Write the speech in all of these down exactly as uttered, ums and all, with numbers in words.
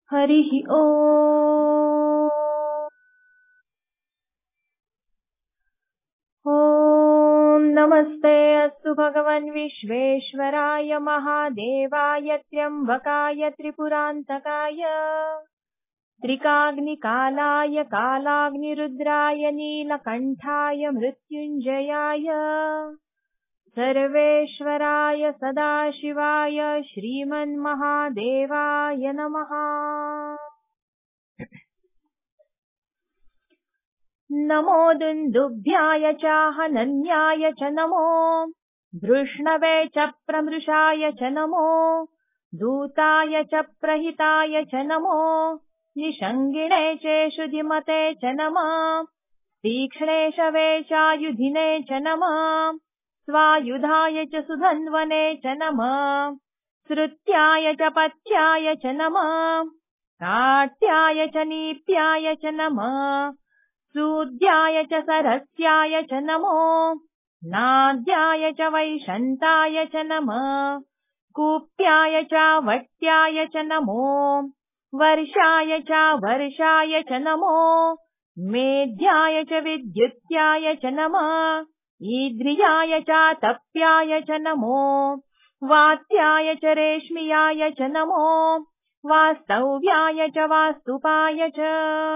हरिः ओम्। ॐ नमस्ते अस्तु भगवन् विश्वेश्वराय महादेवाय त्र्यम्बकाय त्रिपुरान्तकाय त्रिकाग्निकालाय कालाग्निरुद्राय नीलकण्ठाय मृत्युञ्जयाय सर्वेश्वराय सदाशिवाय श्रीमन्महादेवाय नमः। नमो दुन्दुभ्याय चाहनन्याय च नमो वृष्णवे च प्रमृषाय च नमो दूताय च प्रहिताय च नमो निषङ्गिणे चेषुधिमते च नमः तीक्ष्णेशवे चायुधिने च नमः स्वायुधाय च सुधन्वने च नमः श्रुत्याय च पथ्याय च नमः काट्याय च नीप्याय च नमः सूद्याय च सरस्याय च नमो नाद्याय च वैशन्ताय च नमः कूप्याय च वट्याय च नमो वर्षाय च वर्षाय च नमो मेध्याय च विद्युत्याय च नमः ईद्रियाय च तप्याय च नमो वात्याय च रेश्मियाय च नमो वास्तव्याय च वास्तुपाय च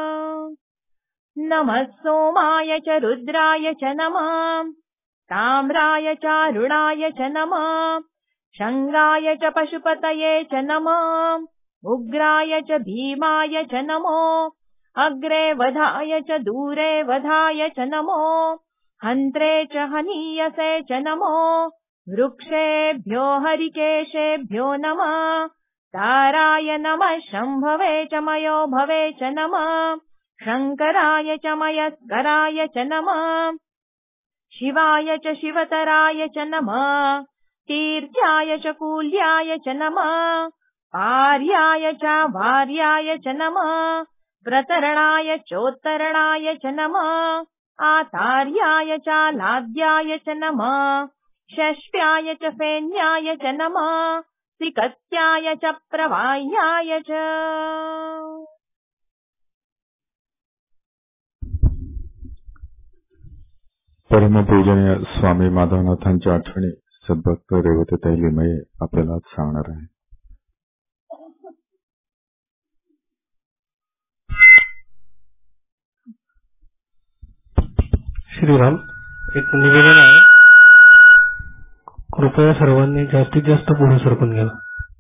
नमः सोमाय च रुद्राय च नमः ताम्राय च अरुणाय च नमः शङ्गाय च पशुपतये च नमः उग्राय च भीमाय च नमो अग्रे वधाय च दूरे वधाय च नमो हन्त्रे च हनीयसे च नमो वृक्षेभ्यो हरिकेशेभ्यो नमः ताराय नमः शम्भवे च मयो भवे च नमः शङ्कराय च मयस्कराय च नमः शिवाय च शिवतराय च नमः तीर्थ्याय च कूल्याय च नमः आर्याय च वार्याय च नमः प्रतरणाय चोत्तरणाय च नमः आतार्याय च लाद्याय च नमः षष्ट्याय च फेन्याय च नमः त्रिकत्याय च प्रवाह्याय च। परमपूजनीय स्वामी माधवनाथांच्या आठवणी सद्भक्त रेवतीताई लिमये आपल्याला आज सांगणार आहे. श्रीराम, एक निवेदन आहे. कृपया सर्वांनी जास्तीत जास्त पुढे सरकून घ्या.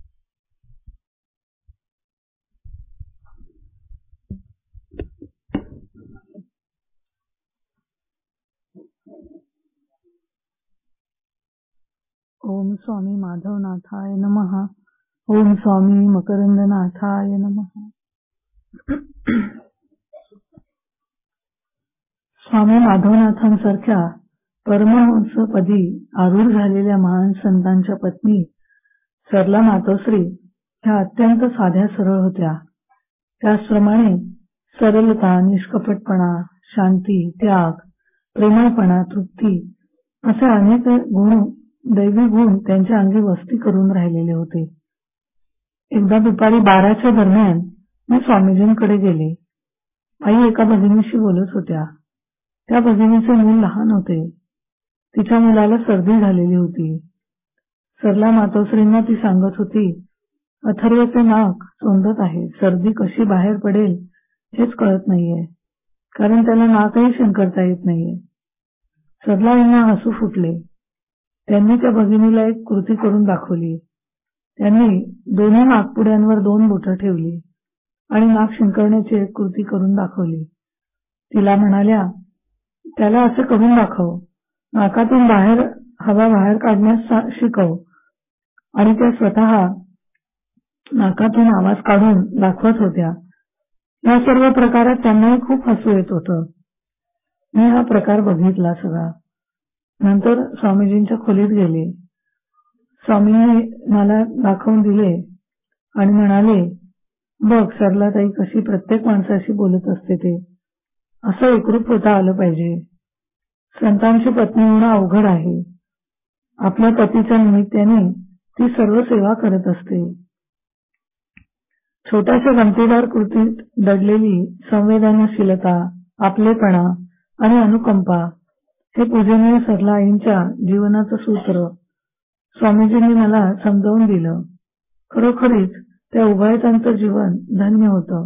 ओम स्वामी माधवनाथाय नमः. ओम स्वामी मकरंदनाथाय नमः. स्वामी माधवनाथांसारख्या परमहंसपदी आरूढ झालेल्या महान संतांच्या पत्नी सरला मातोश्री ह्या अत्यंत साध्या सरळ होत्या. त्याचप्रमाणे सरलता, निष्कपटपणा, शांती, त्याग, प्रेमळपणा, तृप्ती असे अनेक गुण, दैवी गुण त्यांच्या अंगी वस्ती करून राहिलेले होते. एकदा दुपारी बाराच्या दरम्यान मी स्वामीजींकडे गेले. आई एका भगिनीशी बोलत होत्या. त्या भगिनीचे मूल लहान होते. तिच्या मुलाला सर्दी झालेली होती. सरला मातोश्रींना ती सांगत होती, अथर्वचे नाक चोंदत आहे. सर्दी कशी बाहेर पडेल हेच कळत नाहीये, कारण त्याला नाकही शिंकरता येत नाहीये. सरला यांना हसू फुटले. त्यांनी त्या भगिनीला एक कृती करून दाखवली. त्यांनी दोन्ही नाकपुड्यांवर दोन बोटं ठेवली आणि नाक शिंकरण्याची एक कृती करून दाखवली. तिला म्हणाल्या, त्याला असे करून दाखव. नाकातून बाहेर हवा बाहेर काढण्यास शिकव. आणि त्या स्वतः नाकातून आवाज काढून दाखवत होत्या. या सर्व प्रकारात त्यांनाही खूप हसू येत होतं. मी हा प्रकार बघितला सगळा. नंतर स्वामीजींच्या खोलीत गेले. स्वामींनी मला दाखवून दिले आणि म्हणाले, बघ सरलाताई कशी प्रत्येक माणसाशी बोलत असते ते. असं एकरूप होता आलं पाहिजे. संतांची पत्नी होणं अवघड आहे. आपल्या पतीच्या निमित्ताने ती सर्व सेवा करत असते. छोट्याशा गमतीदार कृतीत दडलेली संवेदनशीलता, आपलेपणा आणि अनुकंपा हे पूजनीय सरला आईंच्या जीवनाचं सूत्र स्वामीजींनी मला समजावून दिलं. खरोखरीच त्या उभयतांचं जीवन धन्य होतं.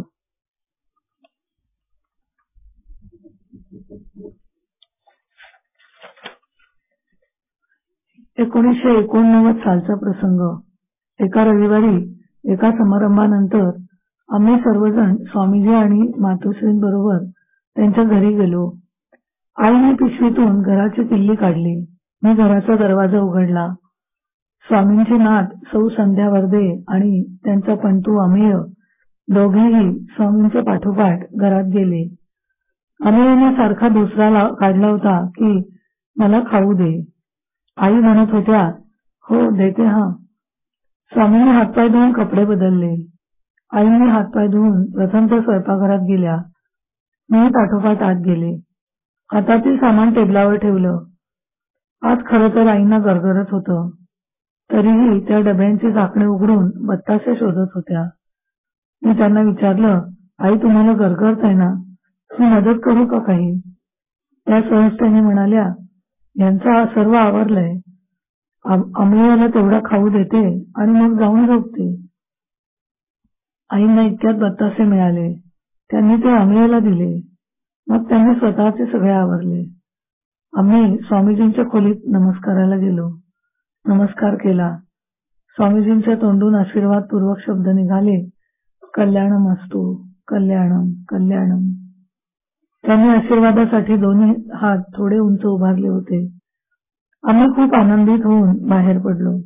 एकोणीसशे एकोणनव्वद सालचा प्रसंग. एका रविवारी एका समारंभानंतर आम्ही सर्वजण स्वामीजी आणि मातोश्रींबरोबर त्यांच्या घरी गेलो. आईने पिशवीतून घराची किल्ली काढली. मी घराचा दरवाजा उघडला. स्वामींची नात सौ संध्या वर्दे आणि त्यांचा पंतू अमेय दोघेही स्वामींच्या पाठोपाठ घरात गेले. अमेयने सारखा दुसरा काढला होता की मला खाऊ दे. आई म्हणत होत्या, हो देते हा. स्वामींनी हातपाय धुवून कपडे बदलले. आईने हातपाय धुवून प्रथम तर स्वयंपाकघरात गेल्या. मी पाठोपाठ आत गेले. हातातील सामान टेबलावर ठेवलं. आज खरं तर आईंना गरगरत होतं. तरीही त्या डब्यांची झाकणे उघडून बत्तासे शोधत होत्या. मी त्यांना विचारलं, आई तुम्हाला गरगरत आहे ना, मी मदत करू का काही? त्या सहजतेने म्हणाल्या, यांचा सर्व आवरलंय. अमेयाला तेवढा खाऊ देते आणि मग जाऊन झोपते. आईंना इतक्यात बत्तासे मिळाले. त्यांनी ते अमेयाला दिले. मग त्यांनी स्वतःचे सगळे आवरले. आम्ही स्वामीजींच्या खोलीत नमस्काराला गेलो. नमस्कार केला. स्वामीजींच्या तोंडून आशीर्वादपूर्वक शब्द निघाले, कल्याणम असतो, कल्याणम कल्याणम. त्यांनी आशीर्वादासाठी दोन्ही हात थोडे उंच उभारले होते. आम्ही खूप आनंदित होऊन बाहेर पडलो.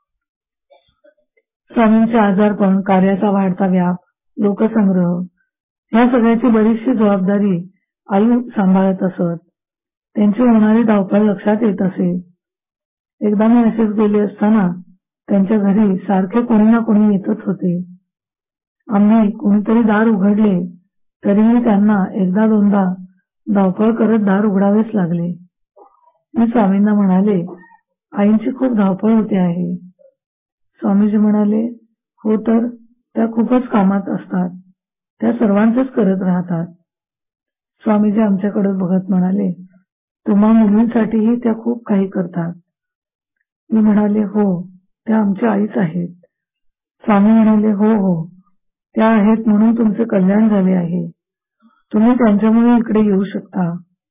स्वामींचे आजारपण, कार्याचा वाढता व्याप, लोकसंग्रह ह्या सगळ्याची बरीचशी जबाबदारी आई सांभाळत असत. त्यांची होणारी धावपळ लक्षात येत असे. एकदा मी असेच गेले असताना त्यांच्या घरी सारखे कोणी ना कोणी येतच होते. आम्ही कोणीतरी दार उघडले तरीही त्यांना एकदा दोनदा धावपळ करत दार उघडावेच लागले. मी स्वामींना म्हणाले, आईंची खूप धावपळ होते आहे. स्वामीजी म्हणाले, हो तर त्या खूपच कामात असतात. त्या सर्वांचेच करत राहतात. स्वामीजी आमच्याकडे बघत म्हणाले, तुम्हा मुलींसाठीही त्या खूप काही करतात. मी म्हणाले, हो त्या आमच्या आईच आहेत. स्वामी म्हणाले, हो हो त्या आहेत म्हणून तुमचे कल्याण झाले आहे. तुम्ही त्यांच्यामुळे इकडे येऊ शकता.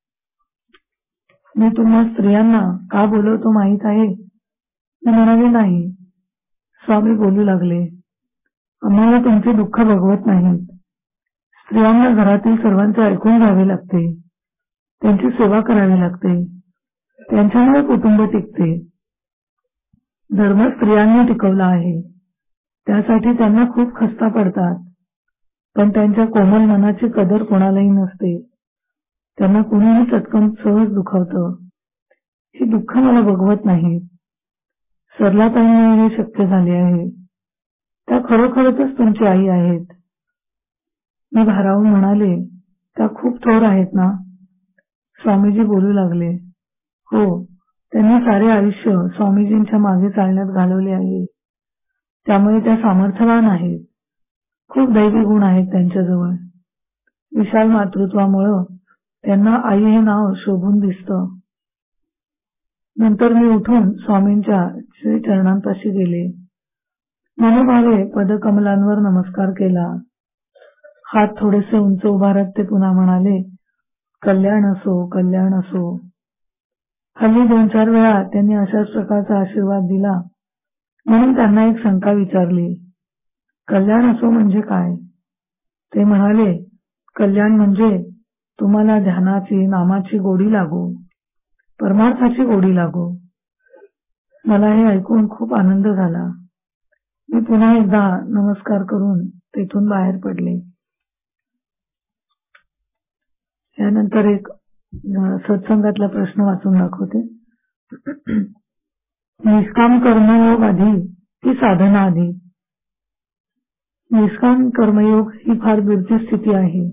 मी तुम्हा स्त्रियांना का बोलवतो माहीत आहे? मी म्हणाले, नाही. स्वामी बोलू लागले, आम्हाला तुमचे दुःख बघवत नाहीत. स्त्रियांना घरातील सर्वांचे ऐकून घ्यावे लागते. त्यांची सेवा करावी लागते. त्यांच्यामुळे कुटुंब टिकते. धर्म स्त्रियांनी टिकवला आहे. त्यासाठी त्यांना खूप खस्ता पडतात. पण त्यांच्या कोमल मनाची कदर कोणालाही नसते. त्यांना कुणीही चटकन सहज दुखावतं. ही दुःख मला बघवत नाहीत. सरलाताईंमुळे हे शक्य झाले आहे. त्या खरोखरच तुमची आई आहेत. मी भारावून म्हणाले, त्या खूप थोर आहेत ना? स्वामीजी बोलू लागले, हो त्यांनी सारे आयुष्य स्वामीजींच्या मागे चालण्यात घालवले आहे. त्यामुळे त्या सामर्थ्यवान आहेत. खूप दैवी गुण आहेत त्यांच्याजवळ. विशाल मातृत्वामुळं त्यांना आई हे नाव शोभून दिसतं. नंतर मी उठून स्वामींच्या श्री चरणांपाशी गेले. मनोभावे पदकमलांवर नमस्कार केला. हात थोडेसे उंच उभारत ते पुन्हा म्हणाले, कल्याण असो, कल्याण असो. हल्ली दोन चार वेळा त्यांनी अशाच प्रकारचा आशीर्वाद दिला. म्हणून त्यांना एक शंका विचारली, कल्याण असो म्हणजे काय? ते म्हणाले, कल्याण म्हणजे तुम्हाला ध्यानाची, नामाची गोडी लागो, परमार्थाची गोडी लागो. मला हे ऐकून खूप आनंद झाला. मी पुन्हा एकदा नमस्कार करून तेथून बाहेर पडले. यानंतर एक सत्संगातला प्रश्न वाचून दाखवते. निष्काम कर्मयोग आधी की साधना आधी? निष्काम कर्मयोग ही फार बिरती स्थिती आहे.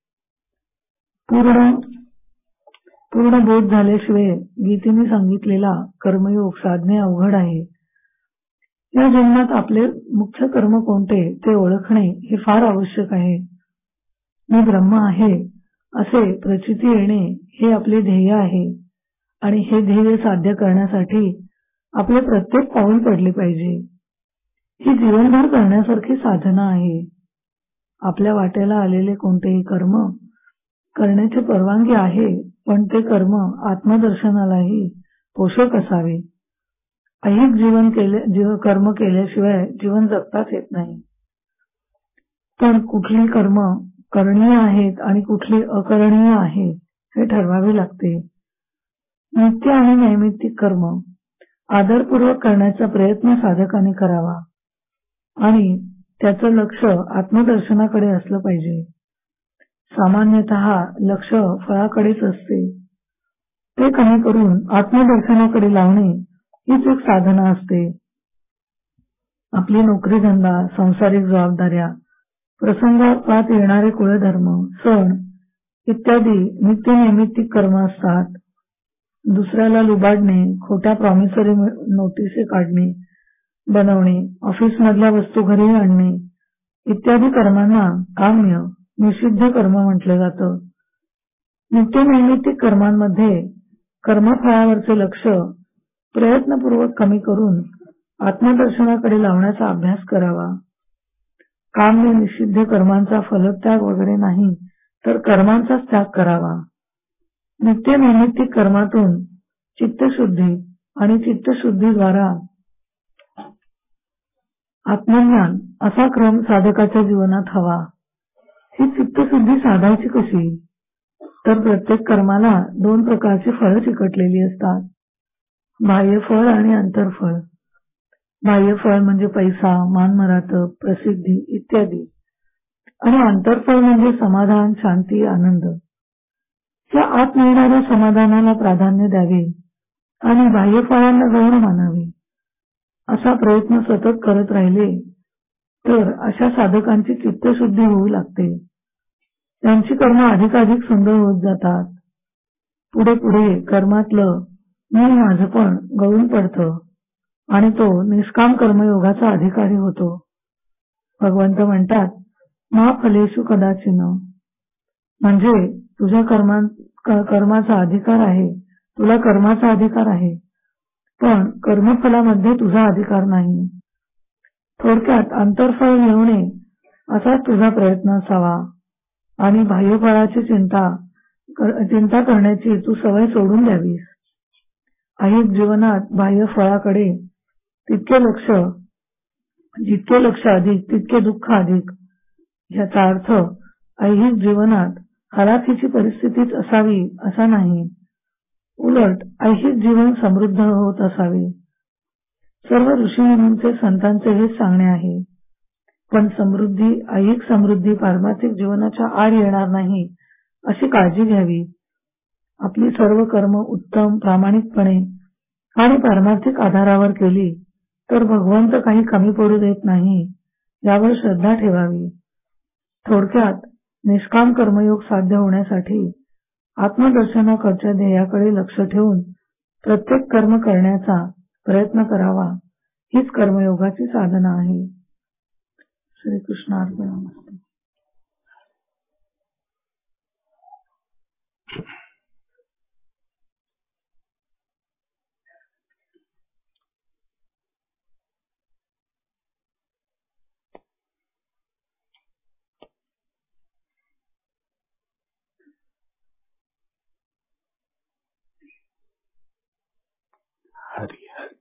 पूर्ण पूर्ण बोध झाल्याशिवाय गीतेने सांगितलेला कर्मयोग साधणे अवघड आहे. या जन्मात आपले मुख्य कर्म कोणते ते ओळखणे हे फार आवश्यक आहे. मी ब्रह्म आहे असे प्रचिती येणे हे आपले ध्येय आहे आणि हे ध्येय साध्य करण्यासाठी आपले प्रत्येक पाऊल पडले पाहिजे. ही जीवनभर करण्यासारखी साधना आहे. आपल्या वाट्याला आलेले कोणतेही कर्म करण्याची परवानगी आहे, पण ते कर्म आत्मदर्शनालाही पोषक असावे. ऐहिक जीवन केले जीव कर्म केल्याशिवाय जीवन जगताच येत नाही. पण कुठली कर्म करणीय आहेत आणि कुठली अकरणीय आहे हे ठरवावे लागते. नित्य आणि नैमित्तिक कर्म आदरपूर्वक करण्याचा प्रयत्न साधकाने करावा आणि त्याचं लक्ष आत्मदर्शनाकडे असलं पाहिजे. सामान्यतः लक्ष फळाकडेच असते. ते कमी करून आत्मदर्शनाकडे लावणे हीच एक साधना असते. आपली नोकरी धंदा, सांसारिक जबाबदाऱ्या, प्रसंगात येणारे कुळधर्म, सण इत्यादी नित्य नैमित्तिक कर्म असतात. दुसऱ्याला लुबाडणे, खोट्या प्रॉमिसरी नोटिसी काढणे, बनवणे, ऑफिस मधल्या वस्तू घरी आणणे इत्यादी कर्मांना काम्य निषिद्ध कर्म म्हटले जातं. नित्य नैमित्तिक कर्मांमध्ये कर्मफळावरचे लक्ष प्रयत्नपूर्वक कमी करून आत्मदर्शनाकडे लावण्याचा अभ्यास करावा. काम्य निषिद्ध कर्मांचा फलत्याग वगैरे नाही, तर कर्मांचाच त्याग करावा. नित्य नैमित्तिक कर्मातून चित्तशुद्धी आणि चित्तशुद्धीद्वारा आत्मज्ञान असा क्रम साधकाच्या जीवनात हवा. ही चित्तशुद्धी साधायची कशी? तर प्रत्येक कर्माला दोन प्रकारची फळं चिकटलेली असतात, बाह्यफळ आणि अंतर्फळ. बाह्यफळ म्हणजे पैसा, मानमरातब, प्रसिद्धी इत्यादी आणि अंतर्फळ म्हणजे समाधान, शांती, आनंद. या आत मिळणाऱ्या समाधानाला प्राधान्य द्यावे आणि बाह्यफळांना गौण मानावे. असा प्रयत्न सतत करत राहिले तर अशा साधकांची चित्तशुद्धी होऊ लागते. त्यांची कर्म अधिकाधिक सुंदर होत जातात. पुढे पुढे कर्मातलं मी माझपण गळून पडतं आणि तो निष्काम कर्मयोगाचा अधिकारी होतो. भगवंत म्हणतात, मा फलेषु कदाचिन, म्हणजे तुझ्या कर्मा कर्माचा अधिकार आहे, तुला कर्माचा अधिकार आहे, पण कर्मफलामध्ये तुझा अधिकार नाही. थोडक्यात अंतर्फळ मिळवणे असाच तुझा प्रयत्न असावा आणि बाह्यफळाची चिंता चिंता करण्याची तू सवय सोडून द्यावीस. ऐहिक जीवनात बाह्यफळाकडे तितके लक्ष जितके लक्ष अधिक तितके दुःख अधिक. याचा अर्थ ऐहिक जीवनात हलाखीची परिस्थितीच असावी असा नाही, उलट ऐहिक जीवन समृद्ध होत असावे. सर्व ऋषीमुनींचे संतांचे हेच सांगणे आहे. पण समृद्धी ऐहिक समृद्धी पारमार्थिक जीवनाच्या आड येणार नाही अशी काळजी घ्यावी. आपली सर्व कर्म उत्तम, प्रामाणिकपणे आणि पारमार्थिक आधारावर केली तर भगवंत काही कमी पडू देत नाही यावर श्रद्धा ठेवावी. थोडक्यात निष्काम कर्मयोग साध्य होण्यासाठी आत्मदर्शनाकडच्या ध्येयाकडे लक्ष ठेवून प्रत्येक कर्म करण्याचा प्रयत्न करावा. हीच कर्मयोगाची साधना आहे. श्रीकृष्ण अर्पणमस्तु. हरी हरी.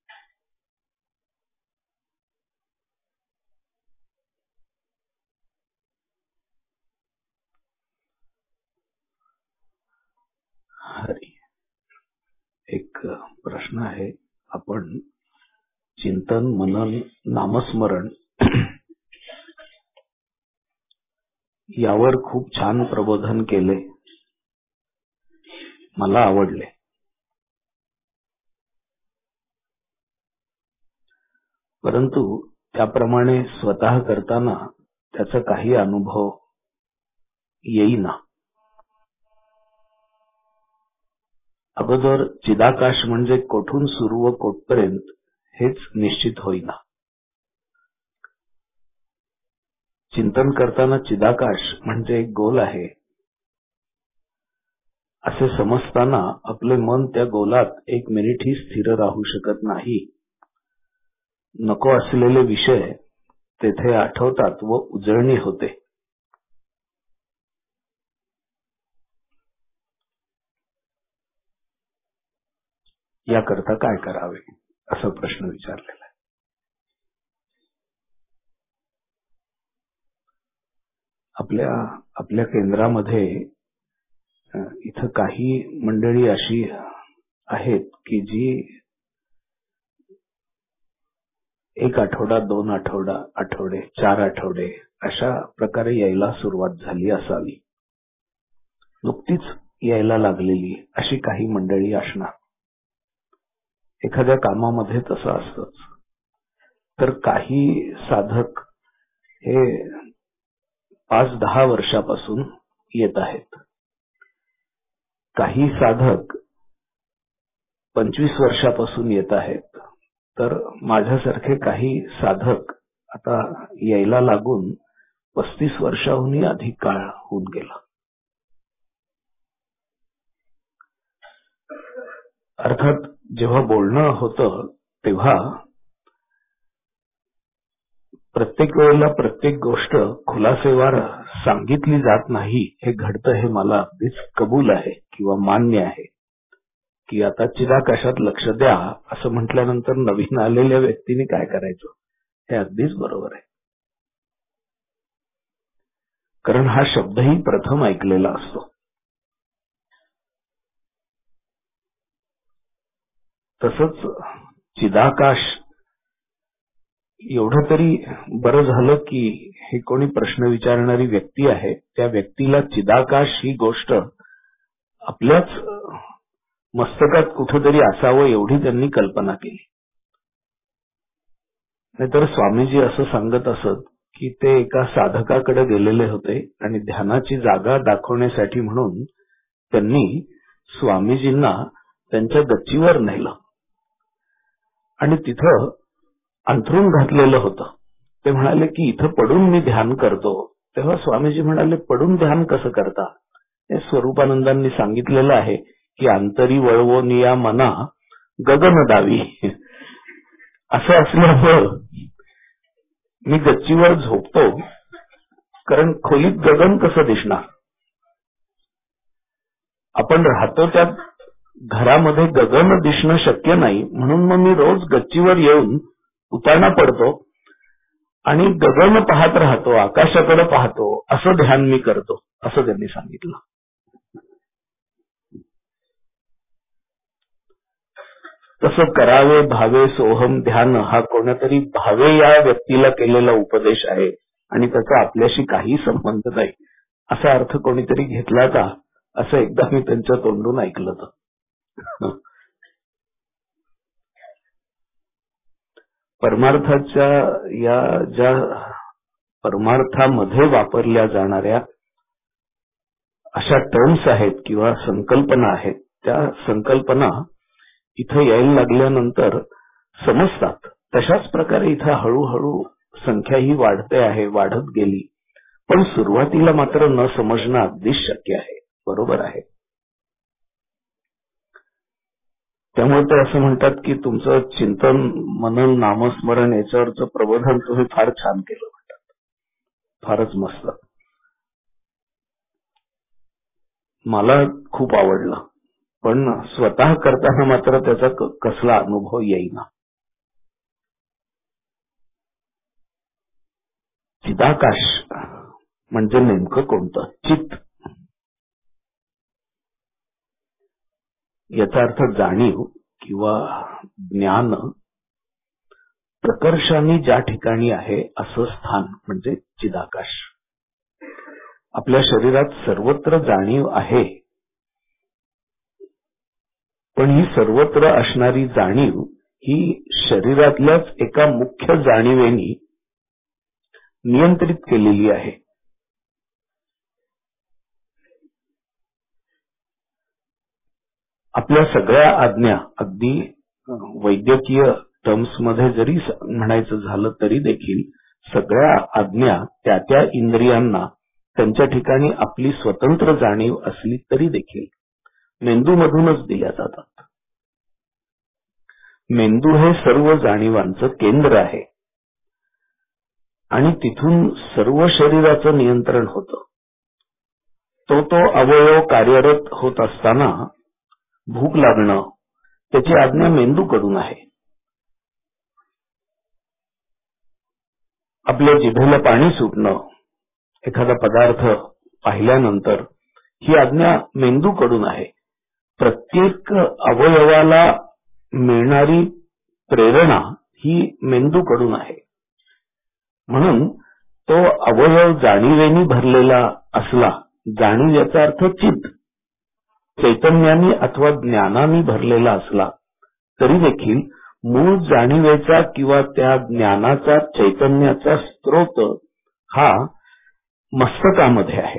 हरी. एक प्रश्न आहे. आपण चिंतन, मनन, नामस्मरण यावर खूप छान प्रबोधन केले, मला आवडले. परंतु त्याप्रमाणे स्वतः करताना त्याचा काही अनुभव येईना. अगोदर चिदाकाश म्हणजे कोठून सुरू व कोठपर्यंत हेच निश्चित होईना. चिंतन करताना चिदाकाश म्हणजे एक गोल आहे असे समजताना आपले मन त्या गोलात एक मिनिटही स्थिर राहू शकत नाही. नको असलेले विषय तेथे आठवतात व उजळणी होते. याकरता काय करावे असा प्रश्न विचारलेला आहे. आपल्या आपल्या केंद्रामध्ये इथं काही मंडळी अशी आहेत की जी एक आठवडा, दोन आठवडा आठवडे चार आठवडे अशा प्रकारे यायला सुरुवात झाली असावी. नुकतीच यायला लागलेली अशी काही मंडळी असणार. एखाद्या कामामध्ये तसं असतंच. तर काही साधक हे पाच दहा वर्षापासून येत आहेत. काही साधक पंचवीस वर्षापासून येत आहेत. तर माझ्यासारखे काही साधक आता यायला लागून पस्तीस वर्षाहूनही अधिक काळ होऊन गेला. अर्थात जेव्हा बोलणं होतं तेव्हा प्रत्येक वेळेला प्रत्येक गोष्ट खुलासेवार सांगितली जात नाही. हे घडतं हे मला अगदीच कबूल आहे किंवा मान्य आहे की आता चिदाकाशात लक्ष द्या असं म्हटल्यानंतर नवीन आलेल्या व्यक्तीने काय करायचं हे अगदीच बरोबर आहे. कारण हा शब्दही प्रथम ऐकलेला असतो. तसंच चिदाकाश एवढं तरी बरं झालं की हे कोणी प्रश्न विचारणारी व्यक्ती आहे त्या व्यक्तीला चिदाकाश ही गोष्ट आपल्याच मस्तकात कुठेतरी असावं एवढी त्यांनी कल्पना केली. नाहीतर स्वामीजी असं सांगत असत की ते एका साधकाकडे गेलेले होते आणि ध्यानाची जागा दाखवण्यासाठी म्हणून त्यांनी स्वामीजींना त्यांच्या गच्चीवर नेलं आणि तिथं अंथरूण घातलेलं होतं. ते म्हणाले की इथं पडून मी ध्यान करतो. तेव्हा स्वामीजी म्हणाले पडून ध्यान कसं करता? हे स्वरूपानंदांनी सांगितलेलं आहे की अंतरी वळवोनिया मना गगन दावी. असं असल्यामुळं मी गच्चीवर झोपतो कारण खोलीत गगन कसं दिसणार? आपण राहतो त्या घरामध्ये गगन दिसणं शक्य नाही म्हणून मग मी रोज गच्चीवर येऊन उताना पडतो आणि गगन पाहत राहतो, आकाशाकडे पाहतो, असं ध्यान मी करतो असं त्यांनी सांगितलं. तसं करावे भावे सोहम ध्यान हा कोणतरी भावे या व्यक्तीला केलेला उपदेश आहे आणि त्याचा आपल्याशी काही संबंध नाही असा अर्थ कोणीतरी घेतला का असं एकदा मी त्यांच्या तोंडून ऐकलं होतं. परमार्थाच्या या ज्या परमार्थामध्ये वापरल्या जाणाऱ्या अशा टर्म्स आहेत किंवा संकल्पना आहेत त्या संकल्पना इथं यायला लागल्यानंतर समजतात. तशाच प्रकारे इथं हळूहळू संख्या ही वाढते आहे, वाढत गेली. पण सुरुवातीला मात्र न समजणं अगदीच शक्य आहे. बरोबर आहे. त्यामुळे ते असं म्हणतात की तुमचं चिंतन मनन नामस्मरण याच्यावरचं प्रबोधन तुम्ही फार छान केलं म्हणतात. फारच मस्त. मला खूप आवडलं पण स्वतः करताना मात्र त्याचा कसला अनुभव येईना. चिदाकाश म्हणजे नेमकं कोणतं? चित्त याचा अर्थ जाणीव किंवा ज्ञान प्रकर्षाने ज्या ठिकाणी आहे असं स्थान म्हणजे चिदाकाश. आपल्या शरीरात सर्वत्र जाणीव आहे पण ही सर्वत्र असणारी जाणीव ही शरीरातल्याच एका मुख्य जाणीवेनी नियंत्रित केलेली आहे. आपल्या सगळ्या आज्ञा अगदी वैद्यकीय टर्म्स मध्ये जरी म्हणायचं झालं तरी देखील सगळ्या आज्ञा त्या त्या इंद्रियांना त्यांच्या ठिकाणी आपली स्वतंत्र जाणीव असली तरी देखील मेंदूमधूनच दिल्या जातात. मेंदू हे सर्व जाणीवांचं केंद्र आहे आणि तिथून सर्व शरीराचं नियंत्रण होतं. तो तो अवयव कार्यरत होत असताना भूक लागणं त्याची आज्ञा मेंदूकडून आहे. आपल्या जिभेला पाणी सुटणं, एखादा पदार्थ पाहिल्यानंतर ही आज्ञा मेंदूकडून आहे. प्रत्येक अवयवाला मिळणारी प्रेरणा ही मेंदूकडून आहे. म्हणून तो अवयव जाणीवेनी भरलेला असला, जाणीव याचा अर्थ चित्त चैतन्याने अथवा ज्ञानाने भरलेला असला तरी देखील मूळ जाणीवेचा किंवा त्या ज्ञानाचा चैतन्याचा स्रोत हा मस्तकामध्ये आहे.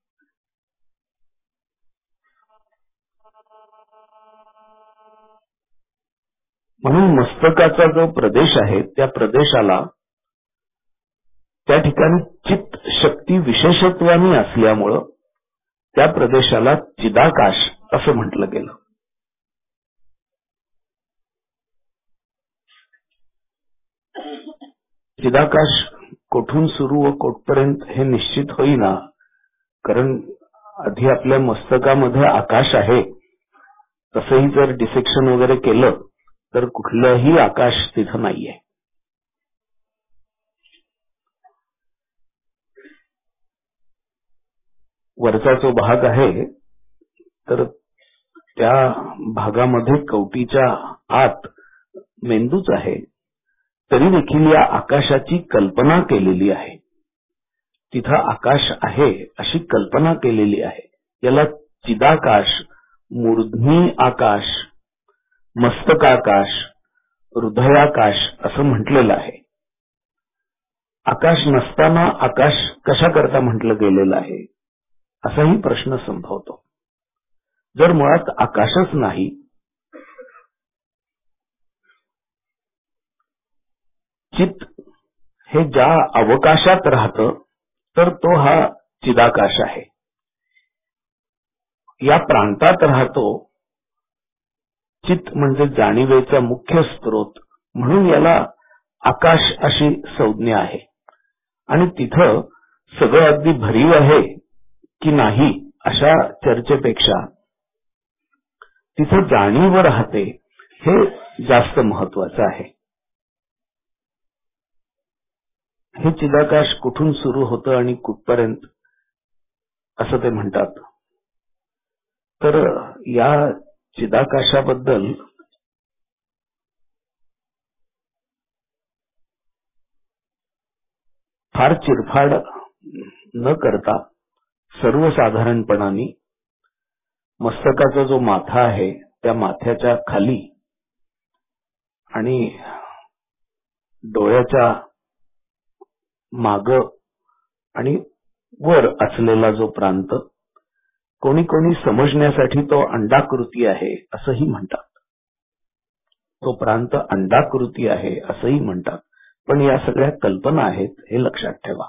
म्हणून मस्तकाचा जो प्रदेश आहे त्या प्रदेशाला त्या ठिकाणी चित्त शक्ती विशेषत्वाने असल्यामुळं त्या प्रदेशाला चिदाकाश असं म्हटलं गेलं. चिदाकाश कोठून सुरू व कोठपर्यंत हे निश्चित होईना, कारण आधी आपल्या मस्तकामध्ये आकाश आहे. तसंही जर डिसेक्शन वगैरे केलं तर कुठलंही आकाश तिथं नाहीये. वरचा जो भाग आहे तर त्या भागामध्ये कवटीच्या आत मेंदूच आहे, तरी देखील या आकाशाची कल्पना केलेली आहे. तिथं आकाश आहे अशी कल्पना केलेली आहे. याला चिदाकाश, मूर्ध्नी आकाश, मस्तकाकाश, हृदयाकाश असं म्हटलेलं आहे. आकाश नसताना आकाश कशा करता म्हटलं गेलेलं आहे असाही प्रश्न संभवतो. जर मुळात आकाशच नाही, चित्त हे ज्या अवकाशात राहतं तर तो हा चिदाकाश आहे. या प्रांतात राहतो. चित्त म्हणजे जाणीवेचा मुख्य स्रोत, म्हणून याला आकाश अशी संज्ञा आहे. आणि तिथं सगळं अगदी भरीव आहे की नाही अशा चर्चेपेक्षा तिथं जाणीव राहते हे जास्त महत्वाचं आहे. हे चिदाकाश कुठून सुरू होतं आणि कुठपर्यंत असं ते म्हणतात. तर या चिदाकाशाबद्दल फार चिरफाड न करता सर्वसाधारणपणाने मस्तकाचा जो माथा आहे त्या माथ्याच्या खाली आणि डोळ्याच्या माग आणि वर असलेला जो प्रांत, कोणी कोणी समजण्यासाठी तो अंडाकृती आहे असंही म्हणतात. तो प्रांत अंडाकृती आहे असंही म्हणतात. पण या सगळ्या कल्पना आहेत हे लक्षात ठेवा.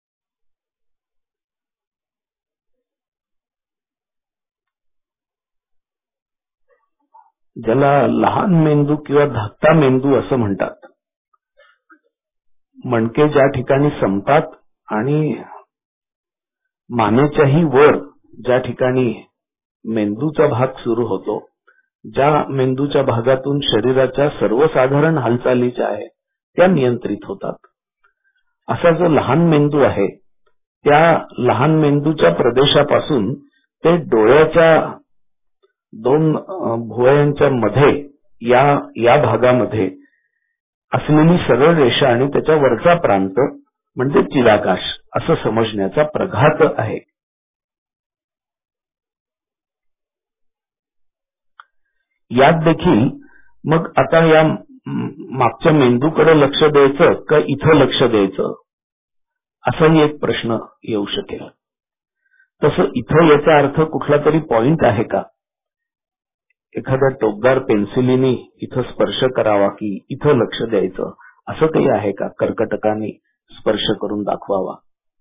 ज्याला लहान मेंदू किंवा धाकटा मेंदू असं म्हणतात. मणके ज्या ठिकाणी संपतात आणि मानेच्याही वर ज्या ठिकाणी मेंदूचा भाग सुरू होतो, ज्या मेंदूच्या भागातून शरीराच्या सर्वसाधारण हालचाली ज्या आहेत त्या नियंत्रित होतात, असा जो लहान मेंदू आहे त्या लहान मेंदूच्या प्रदेशापासून ते डोळ्याच्या दोन भुवयांच्या मध्ये या या भागामध्ये असलेली सरळ रेषा आणि त्याच्या वरचा प्रांत म्हणजे चिदाकाश असं समजण्याचा प्रघात आहे. यात देखील मग आता या मागच्या मेंदूकडे लक्ष द्यायचं का इथं लक्ष द्यायचं असाही एक प्रश्न येऊ शकेल. तसं इथं याचा अर्थ कुठला तरी पॉइंट आहे का? एखाद्या टोकदार पेन्सिलीने इथं स्पर्श करावा की इथं लक्ष द्यायचं असं काही आहे का? कर्कटकाने स्पर्श करून दाखवावा.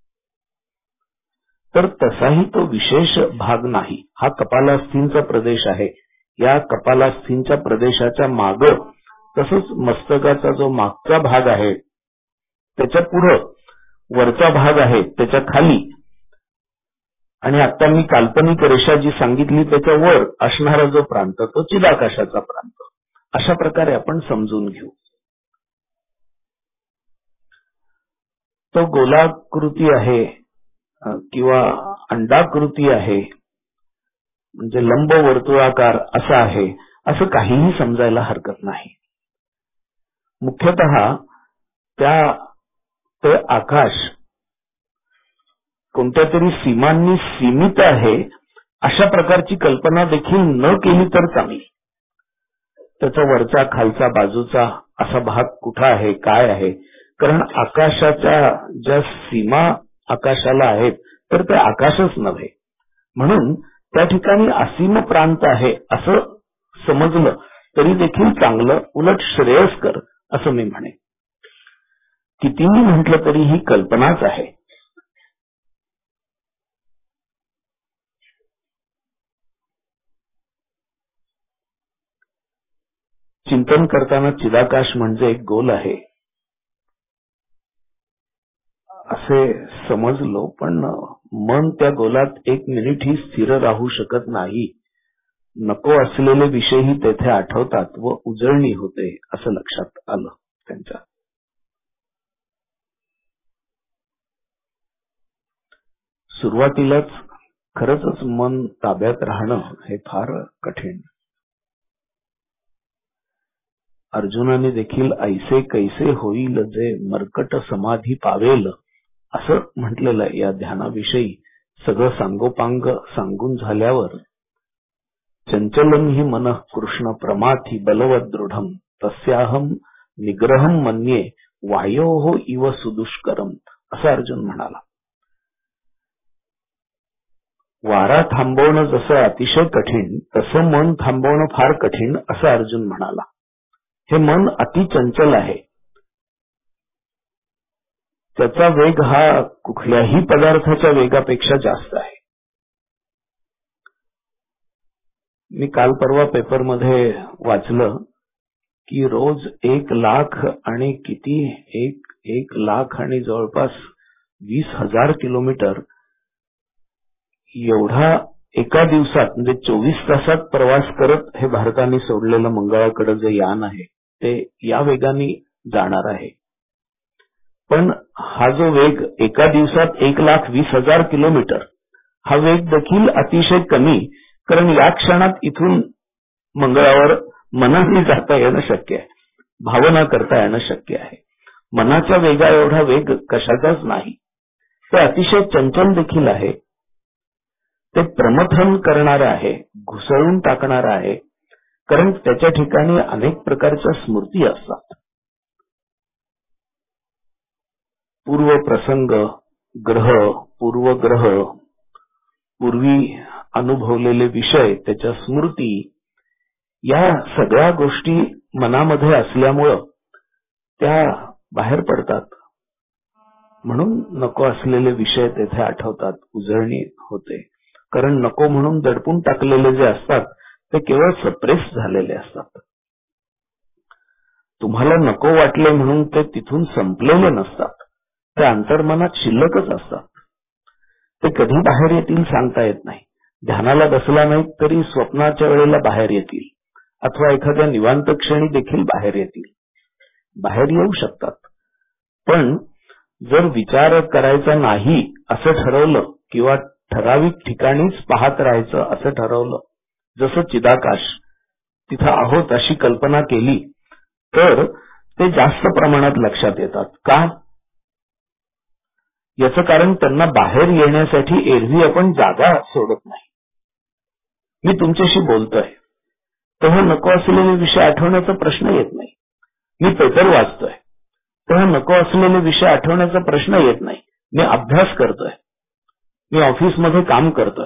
तर तसाही तो विशेष भाग नाही. हा कपालास्थींचा प्रदेश आहे. या कपालास्थींच्या प्रदेशाच्या माग तसंच मस्तकाचा जो मागचा भाग आहे त्याच्या पुढं वरचा भाग आहे, त्याच्या खाली आणि आता मी काल्पनिक रेषा जी सांगितली त्याच्या वर असणारा जो प्रांत तो चिदाकाशाचा प्रांत, अशा प्रकारे आपण समजून घेऊ. तो गोलाकृती आहे किंवा अंडाकृती आहे, म्हणजे लंब वर्तुळाकार असा आहे, असं काहीही समजायला हरकत नाही. मुख्यतः त्या ते आकाश कोणत्या तरी सीमांनी सीमित आहे अशा प्रकारची कल्पना देखील न केली तर चांगली. त्याचा वरचा खालचा बाजूचा असा भाग कुठं आहे, काय आहे, कारण आकाशाच्या ज्या सीमा आकाशाला आहेत तर ते आकाशच नव्हे, म्हणून त्या ठिकाणी असीम प्रांत आहे असं समजलं तरी देखील चांगलं, उलट श्रेयस्कर असं मी म्हणेन. कितीही म्हटलं तरी ही कल्पनाच आहे. चिंतन करताना चिदाकाश म्हणजे एक गोल आहे असे समजलो, पण मन त्या गोलात एक मिनिटही स्थिर राहू शकत नाही. नको असलेले विषयही तेथे आठवतात व उजळणी होते असं लक्षात आलं त्यांच्या. सुरुवातीलाच खरंच मन ताब्यात राहणं हे फार कठीण. अर्जुनाने देखील ऐसे कैसे होईल जे मर्कट समाधी पावेल असं म्हटलेलं आहे. या ध्यानाविषयी सगळं सांगोपांग सांगून झाल्यावर चंचलम हि मन कृष्ण प्रमाथी बलवत दृढम तस्याहम निग्रहम मन्ये वायोः इव सुदुष्करम असं अर्जुन म्हणाला. वारा थांबवणं जसं अतिशय कठीण तसं मन थांबवणं फार कठीण असं अर्जुन म्हणाला. हे मन अति चंचल आहे. त्याचा वेग हा कुठल्याही पदार्थाच्या वेगापेक्षा जास्त आहे. मी काल परवा पेपरमध्ये वाचलं की रोज एक लाख आणि किती एक एक लाख आणि जवळपास वीस हजार किलोमीटर एवढा एका दिवसात म्हणजे चोवीस तासात प्रवास करत हे भारताने सोडलेलं मंगळाकडे जे यान आहे ते या वेगाने जाणार आहे. पण हा जो वेग एका दिवसात एक लाख वीस हजार किलोमीटर हा वेग देखील अतिशय कमी, कारण या क्षणात इथून मंगळावर मनाने जाता येणं शक्य आहे, भावना करता येणं शक्य आहे. मनाच्या वेगा एवढा वेग कशाचाच नाही. ते अतिशय चंचल देखील आहे. ते प्रमथन करणारं आहे, घुसळून टाकणारं आहे, कारण त्याच्या ठिकाणी अनेक प्रकारच्या स्मृती असतात. पूर्व प्रसंग, ग्रह, पूर्वग्रह, पूर्वी अनुभवलेले विषय, त्याच्या स्मृती, या सगळ्या गोष्टी मनामध्ये असल्यामुळं त्या बाहेर पडतात. म्हणून नको असलेले विषय तेथे आठवतात, उजळणी होते. कारण नको म्हणून दडपून टाकलेले जे असतात ते केवळ सप्रेस झालेले असतात. तुम्हाला नको वाटले म्हणून ते तिथून संपलेले नसतात, ते अंतर्मनात शिल्लकच असतात. ते कधी बाहेर येतील सांगता येत नाही. ध्यानाला बसला नाही तरी स्वप्नाच्या वेळेला बाहेर येतील अथवा एखाद्या निवांत क्षणी देखील बाहेर येतील, बाहेर येऊ शकतात. पण जर विचार करायचा नाही असं ठरवलं किंवा ठराविक ठिकाणीच पाहत राहायचं असं ठरवलं, जसं चिदाकाश तिथं आहोत अशी कल्पना केली, तर ते जास्त प्रमाणात लक्षात येतात. का? याचं कारण त्यांना बाहेर येण्यासाठी एरवी आपण जागा सोडत नाही. मी तुमच्याशी बोलतोय तेव्हा नको असलेले विषय आठवण्याचा प्रश्न येत नाही. मी पेपर वाचतोय तेव्हा नको असलेले विषय आठवण्याचा प्रश्न येत नाही. मी अभ्यास करतोय, मी ऑफिसमध्ये काम करतोय,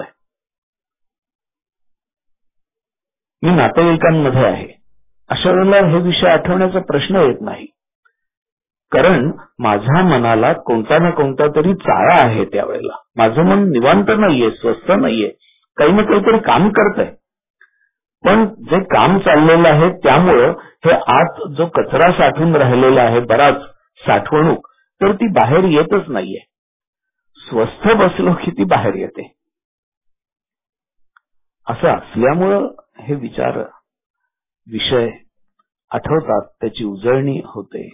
मी नातेवाईकांमध्ये आहे, अशा वेळेला हे विषय आठवण्याचा प्रश्न येत नाही. कारण माझ्या मनाला कोणता ना कोणता तरी चाळा आहे त्यावेळेला. माझं मन निवांत नाहीये, स्वस्थ नाहीये, काही ना काहीतरी काम करतंय. पण जे काम चाललेलं आहे त्यामुळं हे आत जो कचरा साठून राहिलेला आहे, बराच साठवणूक, तर ती बाहेर येतच नाहीये. स्वस्थ बसलो की ती बाहेर येते. असं असल्यामुळं हे विचार विषय आठवतात, त्याची उजळणी होते.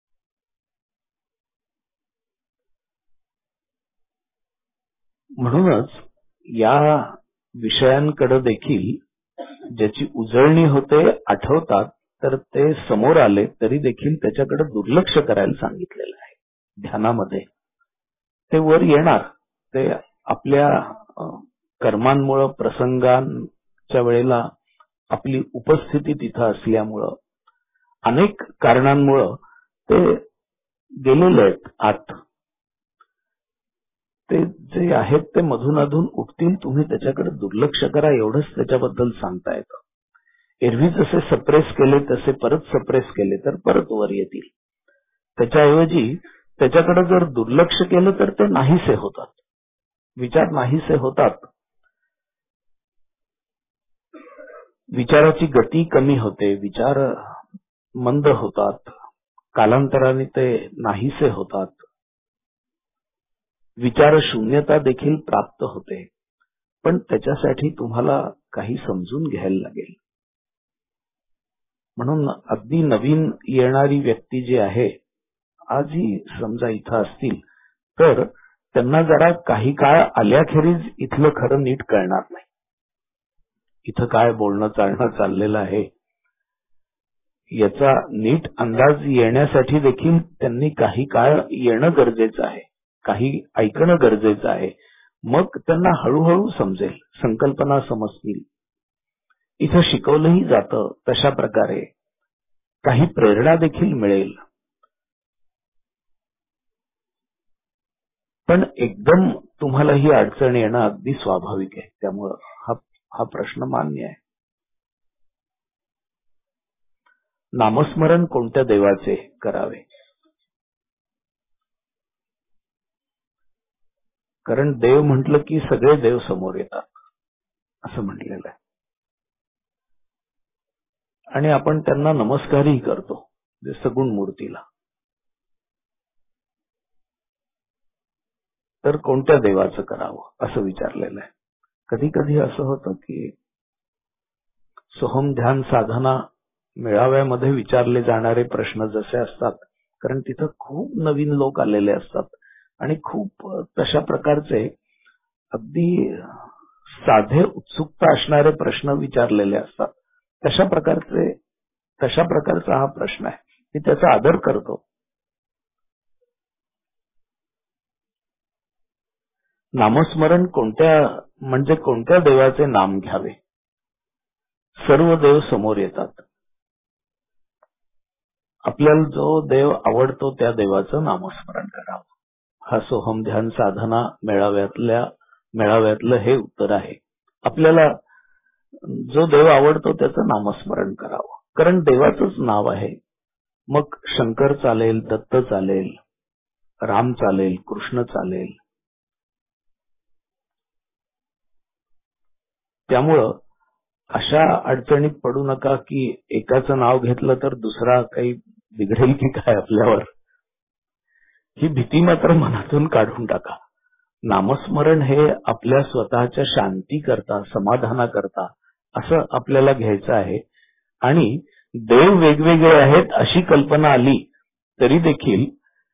म्हणूनच या विषयांकडे देखील ज्याची उजळणी होते, आठवतात, तर ते समोर आले तरी देखील त्याच्याकडे दुर्लक्ष करायला सांगितलेलं आहे ध्यानामध्ये. ते वर येणार, ते आपल्या कर्मांमुळं, प्रसंगांच्या वेळेला आपली उपस्थिती तिथं असल्यामुळं, अनेक कारणांमुळं ते गेलेले आहेत आत. ते जे आहेत ते मधून अधून उठतील, तुम्ही त्याच्याकडे दुर्लक्ष करा, एवढंच त्याच्याबद्दल सांगता येतं. एरवी जसे सप्रेस केले तसे परत सप्रेस केले तर परत वर येतील. त्याच्याऐवजी त्याच्याकडे जर दुर्लक्ष केलं तर ते नाहीसे होतात, विचार नाहीसे होतात, विचाराची गती कमी होते, विचार मंद होतात, कालांतराने ते नाहीसे होतात, विचार शून्यता देखील प्राप्त होते. पण त्याच्यासाठी तुम्हाला काही समजून घ्यायला लागेल. म्हणून अगदी नवीन येणारी व्यक्ती जी आहे, आजही समजा इथं असतील, तर त्यांना जरा काही काळ आल्याखेरीज इथलं खरं नीट कळणार नाही. इथं काय बोलणं चालणं चाललेलं आहे याचा नीट अंदाज येण्यासाठी देखील त्यांनी काही काळ येणं गरजेचं आहे, काही ऐकणं गरजेचं आहे. मग त्यांना हळूहळू समजेल, संकल्पना समजतील. इथं शिकवलंही जातं तशा प्रकारे, काही प्रेरणा देखील मिळेल. पण एकदम तुम्हाला ही अडचण येणं अगदी स्वाभाविक आहे. त्यामुळं हा हा प्रश्न मान्य आहे. नामस्मरण कोणत्या देवाचे करावे? कारण देव म्हटलं की सगळे देव समोर येतात असं म्हटलेलं आहे. आणि आपण त्यांना नमस्कारही करतो, जे सगुण मूर्तीला. तर कोणत्या देवाचं करावं असं विचारलेलं आहे. कधी कधी असं होतं की सोहम ध्यान साधना मेळाव्यामध्ये विचारले जाणारे प्रश्न जसे असतात, कारण तिथं खूप नवीन लोक आलेले असतात आणि खूप तशा प्रकारचे अगदी साधे उत्सुकता असणारे प्रश्न विचारलेले असतात. तशा प्रकारचे तशा प्रकारचा हा प्रश्न आहे. मी त्याचा आदर करतो. नामस्मरण कोणत्या म्हणजे कोणत्या देवाचे नाम घ्यावे? सर्व देव समोर येतात. आपल्याला जो देव आवडतो त्या देवाचं नामस्मरण करावं. हा सोहम ध्यान साधना मेळाव्यातल्या मेळाव्यातलं हे उत्तर आहे. आपल्याला जो देव आवडतो त्याचं नामस्मरण करावं, कारण देवाचंच नाव आहे. मग शंकर चालेल, दत्त चालेल, राम चालेल, कृष्ण चालेल. त्यामुळं अशा अडचणीत पडू नका की एकाचं नाव घेतलं तर दुसरा काही बिघडेल की काय आपल्यावर. ही भीती मात्र मनातून काढून टाका. नामस्मरण हे आपल्या स्वतःच्या शांती करता, समाधाना करता असं आपल्याला घ्यायचं आहे. आणि देव वेगवेगळे आहेत अशी कल्पना आली तरी देखील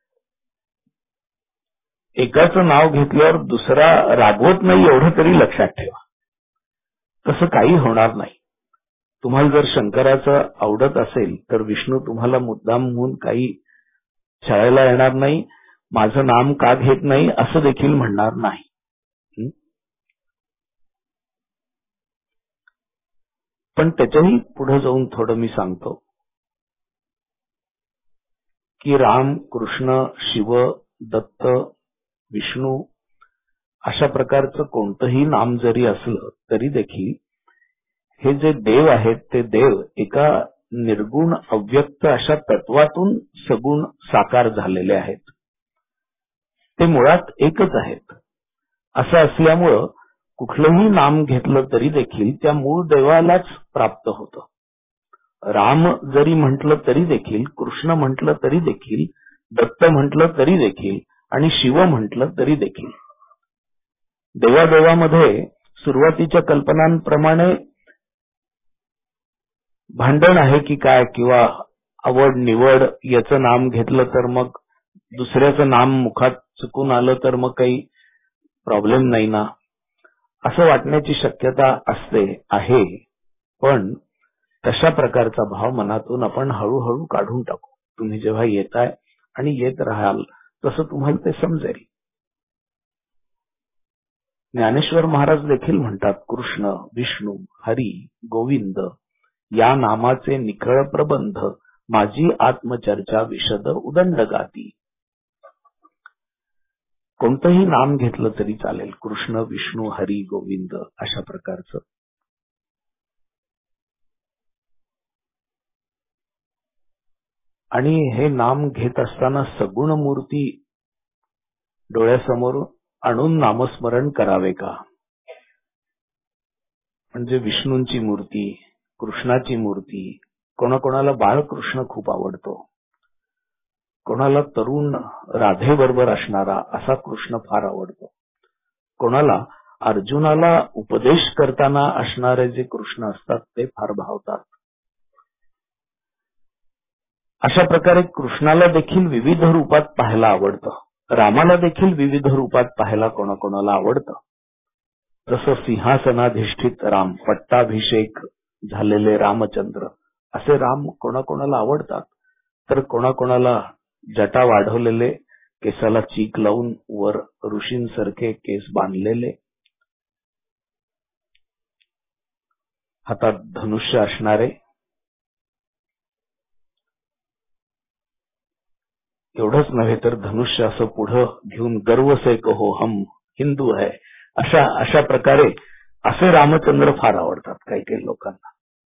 एकाचं नाव घेतल्यावर दुसरा रागवत नाही एवढं तरी लक्षात ठेवा. तसं काही होणार नाही. तुम्हाला जर शंकराचं आवडत असेल तर विष्णू तुम्हाला मुद्दाम म्हणून काही छळायला येणार नाही, माझं नाम का घेत नाही असं देखील म्हणणार नाही. पण त्याच्याही पुढे जाऊन थोडं मी सांगतो की राम, कृष्ण, शिव, दत्त, विष्णू अशा प्रकारचं कोणतंही नाम जरी असलं तरी देखील हे जे देव आहेत ते देव एका निर्गुण अव्यक्त अशा तत्वातून सगुण साकार झालेले आहेत. ते मुळात एकच आहेत. असं असल्यामुळं कुठलंही नाम घेतलं तरी देखील त्या मूळ देवालाच प्राप्त होतं. राम जरी म्हटलं तरी देखील, कृष्ण म्हटलं तरी देखील, दत्त म्हटलं तरी देखील आणि शिव म्हटलं तरी देखील देवादेवामध्ये सुरुवातीच्या कल्पनांप्रमाणे भांडण आहे की काय, किंवा आवड निवड, याचं नाम घेतलं तर मग दुसऱ्याचं नाम मुखात चुकून आलं तर मग काही प्रॉब्लेम नाही ना, असं वाटण्याची शक्यता असते आहे. पण तशा प्रकारचा भाव मनातून आपण हळूहळू काढून टाकू. तुम्ही जेव्हा येताय आणि येत राहाल तसं तुम्हाला ते समजेल. ज्ञानेश्वर महाराज देखील म्हणतात, कृष्ण, विष्णू, हरी, गोविंद या नामाचे निखळ प्रबंध, माझी आत्मचर्चा विशद उदंड गाती. कोणतंही नाम घेतलं तरी चालेल, कृष्ण, विष्णू, हरी, गोविंद अशा प्रकारचं. आणि हे नाम घेत असताना सगुण मूर्ती डोळ्यासमोर आणून नामस्मरण करावे का? म्हणजे विष्णूंची मूर्ती, कृष्णाची मूर्ती, कोणाकोणाला बाळकृष्ण खूप आवडतो, कोणाला तरुण राधे बरोबर असणारा असा कृष्ण फार आवडतो, कोणाला अर्जुनाला उपदेश करताना असणारे जे कृष्ण असतात ते फार भावतात. अशा प्रकारे कृष्णाला देखील विविध रूपात पाहायला आवडतं, रामाला देखील विविध रूपात पाहायला कोणाकोणाला आवडतं. जसं सिंहासनाधिष्ठित राम, पट्टाभिषेक झालेले रामचंद्र, असे राम कोणाकोणाला आवडतात, तर कोणाकोणाला जटा वाढवलेले, केसाला चीक लावून वर ऋषींसारखे केस बांधलेले, हातात धनुष्य असणारे, एवढंच नव्हे तर धनुष्य असं पुढं घेऊन गर्व से कहो हम हिंदू है, अशा अशा प्रकारे असे रामचंद्र फार आवडतात काही काही लोकांना.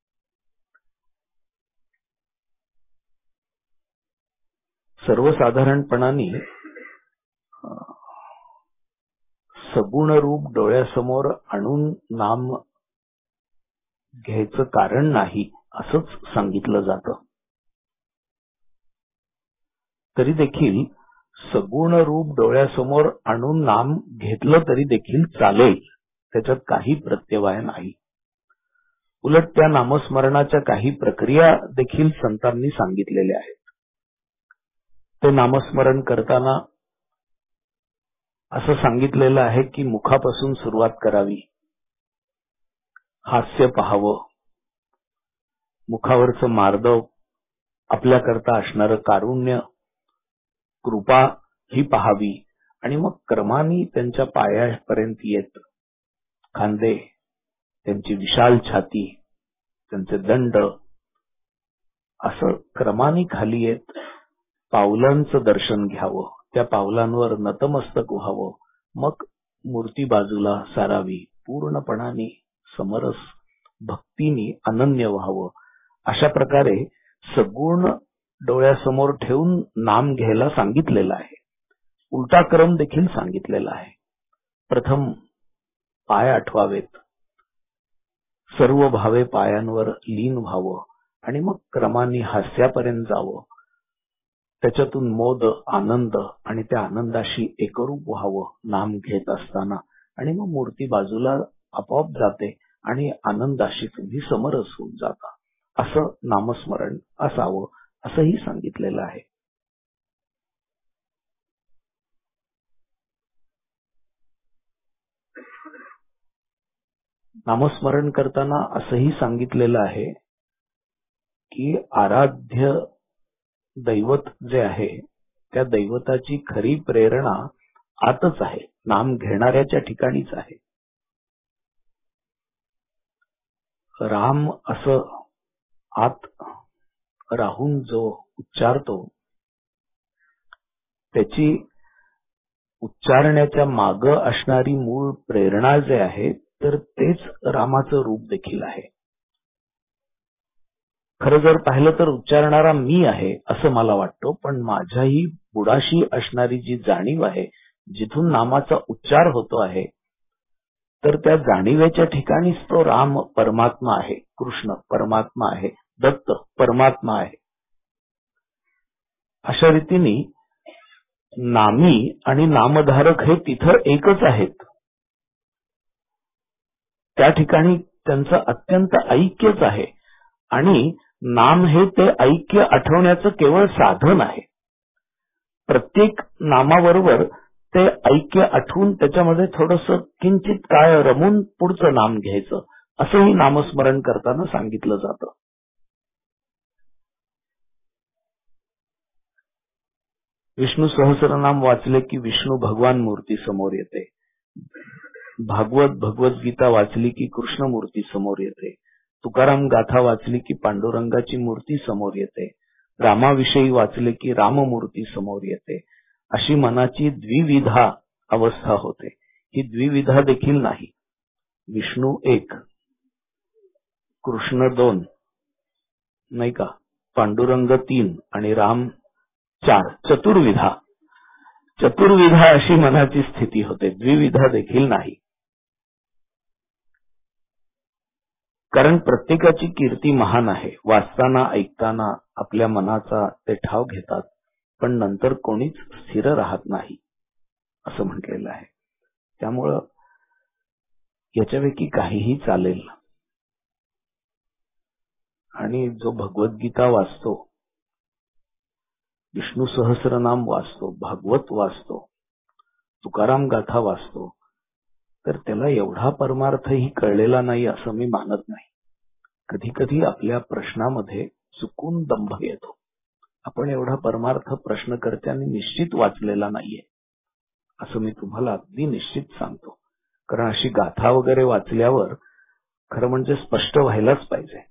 सर्वसाधारणपणाने सगुण रूप डोळ्यासमोर आणून नाम घ्यायचं कारण नाही असंच सांगितलं जातं. तरी देखील सगुण रूप डोळ्यासमोर आणून नाम घेतलं तरी देखील चालेल, त्याच्यात काही प्रत्यवाय नाही. उलट त्या नामस्मरणाच्या काही प्रक्रिया देखील संतांनी सांगितलेल्या आहेत. ते नामस्मरण करताना असं सांगितलेलं आहे की मुखापासून सुरुवात करावी, हास्य पाहावं, मुखावरचं मार्दव, आपल्याकरता असणारं कारुण्य, कृपा ही पाहावी, आणि मग क्रमाने त्यांच्या पायापर्यंत येत खांदे, त्यांची विशाल छाती, त्यांचे दंड, असं क्रमाने खाली येत पावलांचं दर्शन घ्यावं, त्या पावलांवर नतमस्तक व्हावं, मग मूर्ती बाजूला सारावी, पूर्णपणाने समरस भक्तीने अनन्य व्हावं. अशा प्रकारे सगुण डोळ्यासमोर ठेवून नाम घ्यायला सांगितलेला आहे. उलटा क्रम देखील सांगितलेला आहे. प्रथम पाय आठवावेत, सर्व भावे पायांवर लीन व्हावं, आणि मग क्रमाने हास्यापर्यंत जावं, त्याच्यातून मोद, आनंद, आणि त्या आनंदाशी एकरूप व्हावं नाम घेत असताना, आणि मग मूर्ती बाजूला आपोआप जाते आणि आनंदाशी तुम्ही समरस होऊन जाता. असं नामस्मरण असावं असंही सांगितलेलं आहे. नामस्मरण करताना असंही सांगितलेलं आहे की आराध्य दैवत जे आहे त्या दैवताची खरी प्रेरणा आतच आहे, नाम घेणाऱ्याच्या ठिकाणीच आहे. राम असं आत राहून जो उच्चारतो त्याची उच्चारण्याच्या माग असणारी मूळ प्रेरणा जे आहे तर तेच रामाचं रूप देखील आहे. खरं जर पाहिलं तर उच्चारणारा मी आहे असं मला वाटतं, पण माझ्याही बुडाशी असणारी जी जाणीव आहे, जिथून नामाचा उच्चार होतो आहे, तर त्या जाणीवेच्या ठिकाणीच तो राम परमात्मा आहे, कृष्ण परमात्मा आहे, दत्त परमात्मा आहे. अशा रीतीने नामी आणि नामधारक हे तिथं एकच आहेत. त्या ठिकाणी त्यांचं अत्यंत ऐक्यच आहे आणि नाम हे ते ऐक्य आठवण्याचं केवळ साधन आहे. प्रत्येक नामाबरोबर ते ऐक्य आठवून त्याच्यामध्ये थोडंसं किंचित काळ रमून पुढचं नाम घ्यायचं, असंही नामस्मरण करताना सांगितलं जातं. विष्णू सहस्रनाम वाचले की विष्णू भगवान मूर्ती समोर येते. भागवत भगवद्गीता वाचली की कृष्ण मूर्ती समोर येते. तुकाराम गाथा वाचली की पांडुरंगाची मूर्ती समोर येते. रामाविषयी वाचले की राममूर्ती समोर येते. अशी मनाची द्विविधा अवस्था होते. ही द्विविधा देखील नाही. विष्णू एक, कृष्ण दोन, नाही का, पांडुरंग तीन आणि राम चार, चतुर्विधा. चतुर्विधा अशी मनाची स्थिती होते, द्विविधा देखील नाही. कारण प्रत्येकाची कीर्ती महान आहे. वाचताना ऐकताना आपल्या मनाचा ते ठाव घेतात, पण नंतर कोणीच स्थिर राहत नाही असं म्हटलेलं आहे. त्यामुळं याच्यापैकी काहीही चालेल. आणि जो भगवद्गीता वाचतो, विष्णू सहस्रनाम वाचतो, भागवत वाचतो, तुकाराम गाथा वाचतो, तर त्याला एवढा परमार्थही कळलेला नाही असं मी मानत नाही. कधी कधी आपल्या प्रश्नामध्ये चुकून दंभ येतो. आपण एवढा परमार्थ प्रश्नकर्त्यांनी निश्चित वाचलेला नाहीये असं मी तुम्हाला अगदी निश्चित सांगतो. कारण अशी गाथा वगैरे वाचल्यावर खरं म्हणजे स्पष्ट व्हायलाच पाहिजे.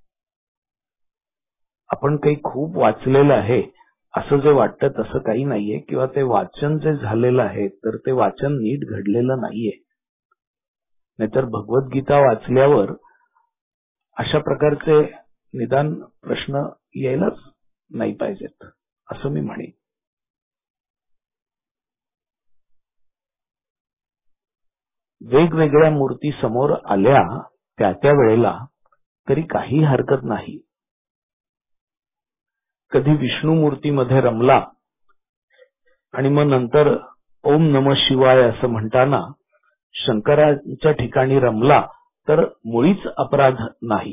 आपण काही खूप वाचलेलं आहे असं जे वाटतं तसं काही नाहीये, किंवा ते वाचन जे झालेलं आहे तर ते वाचन नीट घडलेलं नाहीये. नाहीतर भगवद्गीता वाचल्यावर अशा प्रकारचे निदान प्रश्न यायलाच नाही पाहिजेत असं मी म्हणेन. वेगवेगळ्या मूर्ती समोर आल्या त्या त्या वेळेला तरी काही हरकत नाही. कधी विष्णू मूर्तीमध्ये रमला आणि मग नंतर ओम नमः शिवाय असं म्हणताना शंकराच्या ठिकाणी रमला तर मुळीच अपराध नाही.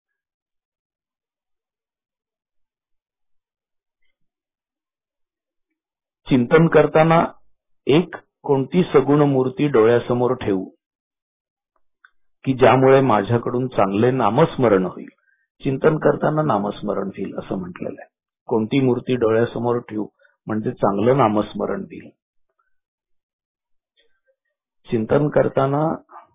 चिंतन करताना एक कोणती सगुण मूर्ती डोळ्यासमोर ठेवू की ज्यामुळे माझ्याकडून चांगले नामस्मरण होईल. चिंतन करताना नामस्मरण होईल असं म्हटलेलं आहे. कोणती मूर्ती डोळ्यासमोर ठेवू म्हणजे चांगलं नामस्मरण होईल. चिंतन करताना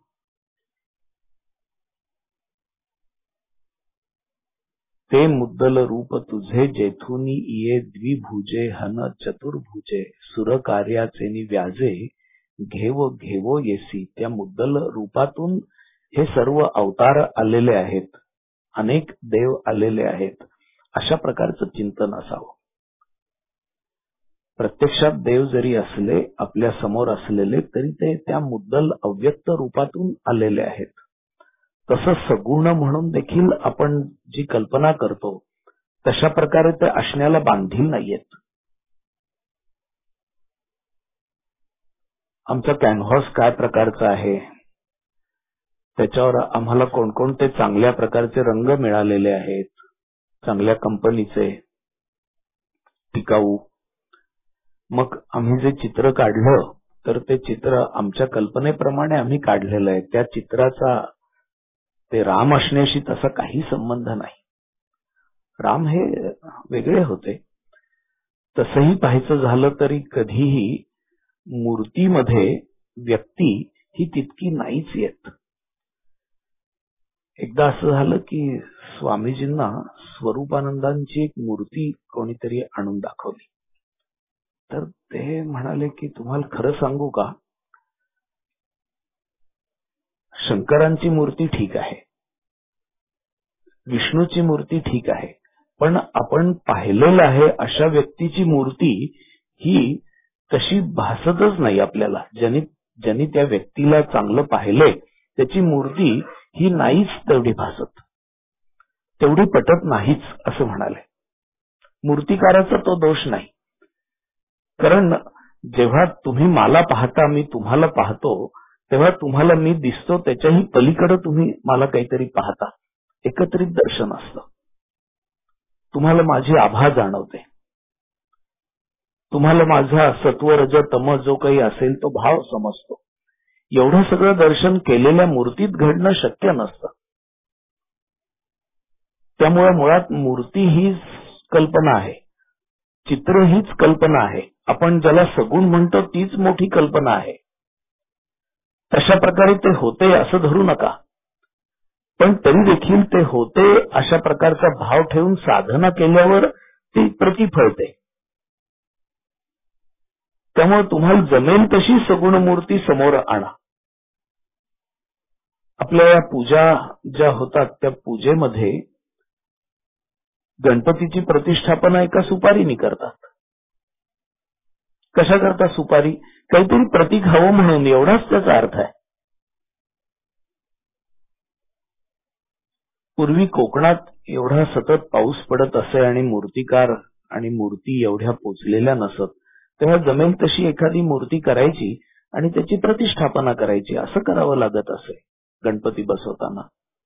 ते मुद्दल रूप तुझे जेथुनी ये द्विभुजे हन चतुर्भुजे सुर कार्याचे व्याजे घेव घेवो येसी. त्या मुद्दल रूपातून हे सर्व अवतार आलेले आहेत, अनेक देव आलेले आहेत, अशा प्रकारचं चिंतन असावं. प्रत्यक्षात देव जरी असले आपल्या समोर असलेले तरी ते त्या मुद्दल अव्यक्त रूपातून आलेले आहेत. तसं सगुण म्हणून देखील आपण जी कल्पना करतो तशा प्रकारे ते असण्याला बांधील नाहीयेत. आमचा कॅनव्हास काय प्रकारचा आहे, त्याच्यावर आम्हाला कोणकोणते चांगल्या प्रकारचे रंग मिळालेले आहेत, चांगल्या कंपनीचे, टिकाऊ. मग आम्ही जे चित्र काढलं तर ते चित्र आमच्या कल्पनेप्रमाणे आम्ही काढलेलं आहे. त्या चित्राचा ते राम असण्याशी तसा काही संबंध नाही. राम हे वेगळे होते. तसंही पाहायचं झालं तरी कधीही मूर्तीमध्ये व्यक्ती ही तितकी नाहीच येत. एकदा असं झालं की स्वामीजींना स्वरूपानंदांची एक मूर्ती कोणीतरी आणून दाखवली. तर ते म्हणाले की तुम्हाला खरं सांगू का, शंकरांची मूर्ती ठीक आहे, विष्णूची मूर्ती ठीक आहे, पण आपण पाहिलेलं आहे अशा व्यक्तीची मूर्ती ही तशी भासतच नाही आपल्याला. ज्यांनी ज्यांनी त्या व्यक्तीला चांगलं पाहिलंय त्याची मूर्ती ही नाहीच तेवढी भासत, तेवढी पटत नाहीच असं म्हणाले. मूर्तिकाराचा तो दोष नाही. कारण जेव्हा तुम्ही मला पाहता, मी तुम्हाला पाहतो, तेव्हा तुम्हाला मी दिसतो, त्याच्याही पलीकडे तुम्ही मला काहीतरी पाहता. एकत्रित दर्शन असतं. तुम्हाला माझी आभा जाणवते, तुम्हाला माझा सत्व रज तम जो काही असेल तो भाव समजतो. एवढं सगळं दर्शन केलेल्या मूर्तीत घडणं शक्य नसतं. त्यामुळे मुळात मूर्ती हीच कल्पना आहे, चित्र हीच कल्पना आहे. आपण ज्याला सगुण म्हणतो तीच मोठी कल्पना आहे. तशा प्रकारे ते होते असं धरू नका, पण तरी देखील ते होते अशा प्रकारचा भाव ठेवून साधना केल्यावर ती प्रतिफळते. त्यामुळे तुम्हाला जमेल तशी सगुण मूर्ती समोर आणा. आपल्या या पूजा ज्या होतात त्या पूजेमध्ये गणपतीची प्रतिष्ठापना एका सुपारीने करतात. कशा करता सुपारी? काहीतरी प्रतीक हवं म्हणून, एवढाच त्याचा अर्थ आहे. पूर्वी कोकणात एवढा सतत पाऊस पडत असे आणि मूर्तिकार आणि मूर्ती एवढ्या पोचलेल्या नसत, तेव्हा जमेल तशी एखादी मूर्ती करायची आणि त्याची प्रतिष्ठापना करायची. असं करावं लागत असे गणपती बसवताना.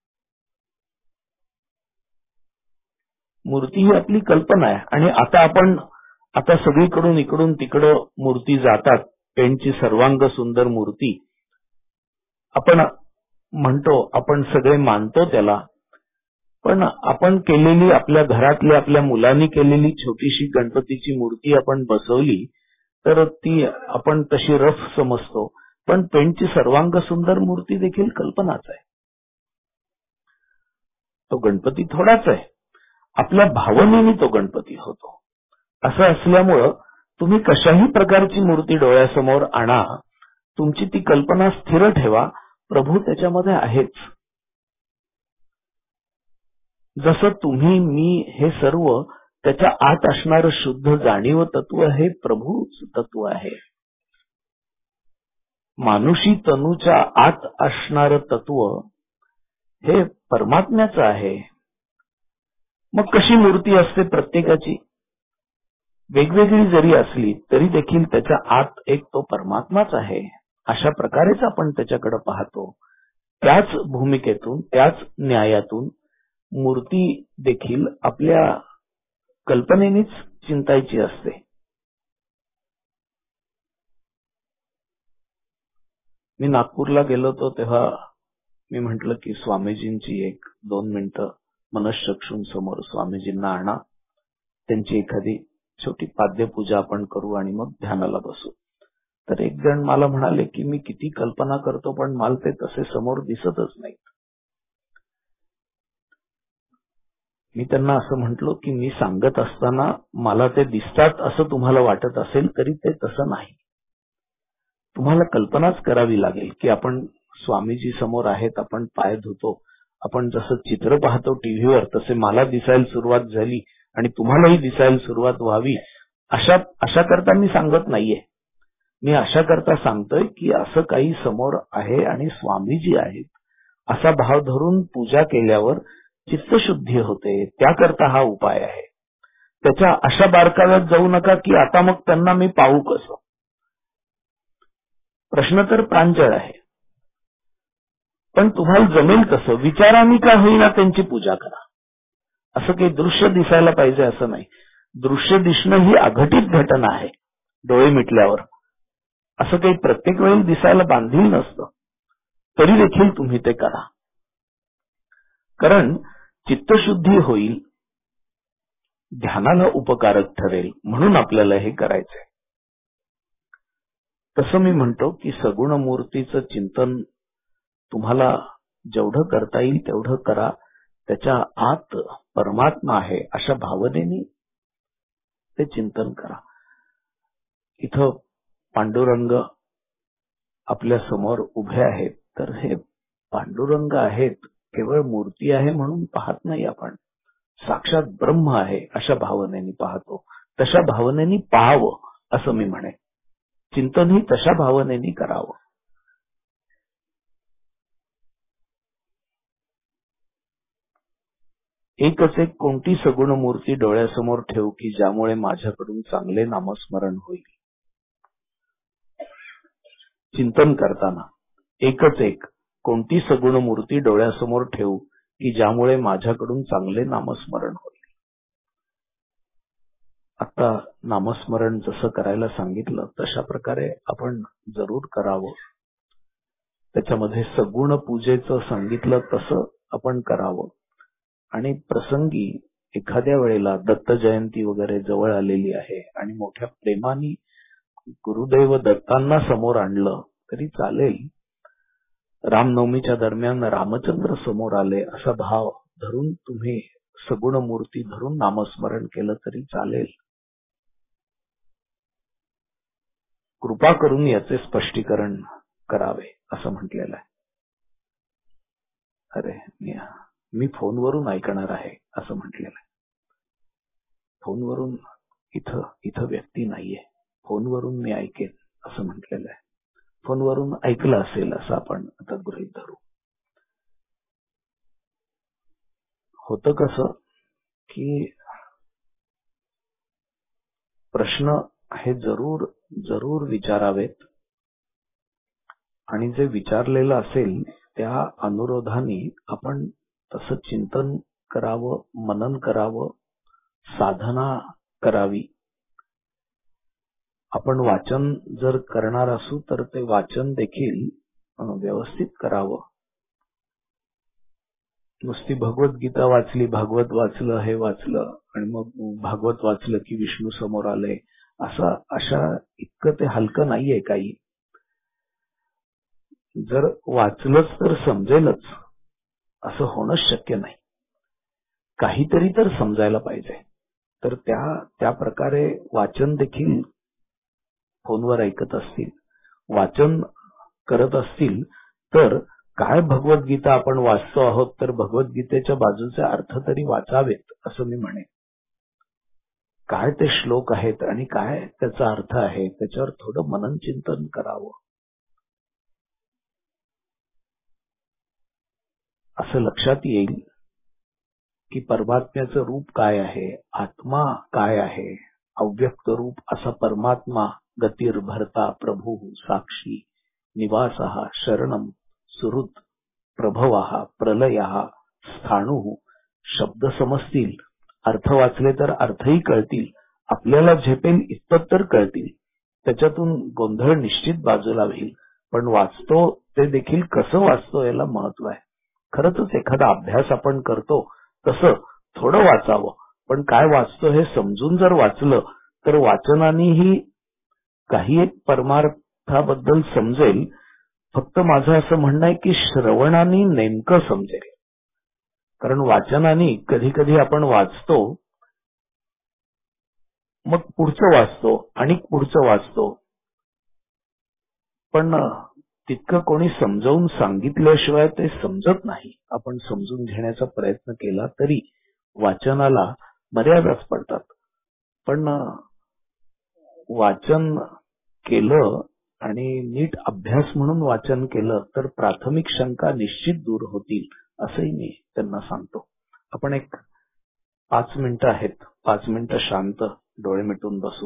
मूर्ती ही आपली कल्पना आहे. आणि आता आपण आता सगळीकडून इकडून तिकडं मूर्ती जातात. पेंटची सर्वांग सुंदर मूर्ती आपण म्हणतो, आपण सगळे मानतो त्याला. पण आपण केलेली, आपल्या घरातल्या आपल्या मुलांनी केलेली छोटीशी गणपतीची मूर्ती आपण बसवली तर ती आपण तशी रफ समजतो. पण पेंटची सर्वांग सुंदर मूर्ती देखील कल्पनाच आहे. तो गणपती थोडाच आहे, आपल्या भावनेने तो गणपती होतो. असं असल्यामुळं तुम्ही कशाही प्रकारची मूर्ती डोळ्यासमोर आणा, तुमची ती कल्पना स्थिर ठेवा, प्रभू त्याच्यामध्ये आहेच. जसं तुम्ही मी हे सर्व त्याच्या आत असणारं शुद्ध जाणीव तत्व हे प्रभूच तत्व आहे. मानुषी तनूच्या आत असणारं तत्व हे परमात्म्याचं आहे. मग कशी मूर्ती असते प्रत्येकाची? वेगवेगळी जरी असली तरी देखील त्याच्या आत एक तो परमात्माच आहे. अशा प्रकारेच आपण त्याच्याकडे पाहतो. त्याच भूमिकेतून, त्याच न्यायातून मूर्ती देखील आपल्या कल्पनेनेच चिंतायची असते. मी नागपूरला गेलो होतो तेव्हा मी म्हटलं की स्वामीजींची एक दोन मिनिटं मनःचक्षूंसमोर स्वामीजींना आणा, त्यांची एखादी छोटी पाद्यपूजा आपण करू आणि मग ध्यानाला बसू. तर एक जण मला म्हणाले की मी किती कल्पना करतो पण मला ते तसे समोर दिसतच नाहीत. मी त्यांना असं म्हटलो की मी सांगत असताना मला ते दिसतात असं तुम्हाला वाटत असेल तरी ते तसं नाही. तुम्हाला कल्पनाच करावी लागेल की आपण स्वामीजी समोर आहेत, आपण पाय धुतो, आपण जसं चित्र पाहतो टीव्हीवर तसे मला दिसायला सुरुवात झाली आणि तुम्हालाही दिसायला सुरुवात व्हावी अशा अशा करता मी सांगत नाहीये. मी अशा करता सांगतोय की असं काही समोर आहे आणि स्वामीजी आहेत असा भाव धरून पूजा केल्यावर चित्तशुद्धी होते. त्याकरता हा उपाय आहे. त्याच्या अशा बारकाव्यात जाऊ नका की आता मग त्यांना मी पाहू कसं. प्रश्न तर प्रांजळ आहे, पण तुम्हाला जमेल कसं, विचारांनी का होईना त्यांची पूजा करा. असं काही दृश्य दिसायला पाहिजे असं नाही. दृश्य दिसणं ही अघटित घटना आहे. डोळे मिटल्यावर असं काही प्रत्येक वेळी दिसायला बांधील नसतं. तरी देखील तुम्ही ते करा, कारण चित्तशुद्धी होईल, ध्यानाला उपकारक ठरेल म्हणून आपल्याला हे करायचंय. तसं मी म्हणतो की सगुण मूर्तीचं चिंतन तुम्हाला जेवढं करता येईल तेवढं करा. त्याच्या आत परमात्मा आहे अशा भावनेने ते चिंतन करा. इथं पांडुरंग आपल्या समोर उभे आहेत, तर हे पांडुरंग आहेत, केवळ मूर्ती आहे म्हणून पाहत नाही आपण. साक्षात ब्रह्म आहे अशा भावनेने पाहतो. तशा भावनेने पाहावं असं मी म्हणेन. चिंतनही तशा भावनेने करावं. एकच एक कोणती सगुण मूर्ती डोळ्यासमोर ठेवू की ज्यामुळे माझ्याकडून चांगले नामस्मरण होईल. चिंतन करताना एकच एक कोणती सगुण मूर्ती डोळ्यासमोर ठेवू की ज्यामुळे माझ्याकडून चांगले नामस्मरण होईल. आता नामस्मरण जसं करायला सांगितलं तशा प्रकारे आपण जरूर करावं. त्याच्यामध्ये सगुण पूजेचं सांगितलं तसं आपण करावं. आणि प्रसंगी एखाद्या वेळेला दत्त जयंती वगैरे जवळ आलेली आहे आणि मोठ्या प्रेमाने गुरुदैव दत्तांना समोर आणलं तरी चालेल. रामनवमीच्या दरम्यान रामचंद्र समोर आले असा भाव धरून तुम्ही सगुण मूर्ती धरून नामस्मरण केलं तरी चालेल. कृपा करून याचे स्पष्टीकरण करावे असं म्हटलेलं आहे. अरे मी मी फोनवरून ऐकणार आहे असं म्हटलेलं आहे. फोनवरून इथं इथं व्यक्ती नाहीये. फोनवरून मी ऐकेन असं म्हटलेलं आहे. फोनवरून ऐकलं असेल असं आपण आता गृहीत धरू. होतं कसं की प्रश्न हे जरूर जरूर विचारावेत आणि जे विचारलेलं असेल त्या अनुरोधाने आपण तसं चिंतन करावं, मनन करावं, साधना करावी. आपण वाचन जर करणार असू तर ते वाचन देखील व्यवस्थित करावं. नुसती भगवद्गीता वाचली, भागवत वाचलं, हे वाचलं आणि मग भागवत वाचलं की विष्णू समोर आले असं अशा इतकं ते हलकं नाहीये काही. जर वाचलंच तर समजेलच असं होणं शक्य नाही. काहीतरी तर समजायला पाहिजे. तर त्या त्या प्रकारे वाचन देखील फोनवर ऐकत असतील, वाचन करत असतील तर काय भगवद्गीता आपण वाचतो आहोत तर भगवद्गीतेच्या बाजूचे अर्थ तरी वाचावेत असं मी म्हणेन. काय ते श्लोक आहेत आणि काय त्याचा अर्थ आहे त्याच्यावर थोडं मनन चिंतन करावं. असं लक्षात येईल की परमात्म्याचं रूप काय आहे, आत्मा काय आहे. अव्यक्त रूप असा परमात्मा गतीर भरता प्रभू साक्षी निवासः शरणम सुहृत प्रभवः प्रलयः स्थाणु. शब्द समजतील, अर्थ वाचले तर अर्थही कळतील, आपल्याला झेपेल इतपत तर कळतील. त्याच्यातून गोंधळ निश्चित बाजूला होईल. पण वाचतो ते देखील कसं वाचतो याला महत्व आहे. खरंच एखादा अभ्यास आपण करतो तसं थोडं वाचावं, पण काय वाचतो हे समजून जर वाचलं तर वाचनानेही काही एक परमार्थाबद्दल समजेल. फक्त माझं असं म्हणणं आहे की श्रवणाने नेमकं समजेल. कारण वाचनाने कधी कधी आपण वाचतो, मग पुढचं वाचतो आणि पुढचं वाचतो, पण तितकं कोणी समजावून सांगितल्याशिवाय ते समजत नाही. आपण समजून घेण्याचा प्रयत्न केला तरी वाचनाला मर्यादाच पडतात. पण वाचन केलं आणि नीट अभ्यास म्हणून वाचन केलं तर प्राथमिक शंका निश्चित दूर होतील असंही मी त्यांना सांगतो. आपण एक पाच मिनिटं आहेत, पाच मिनिटं शांत डोळे मिटून बसू.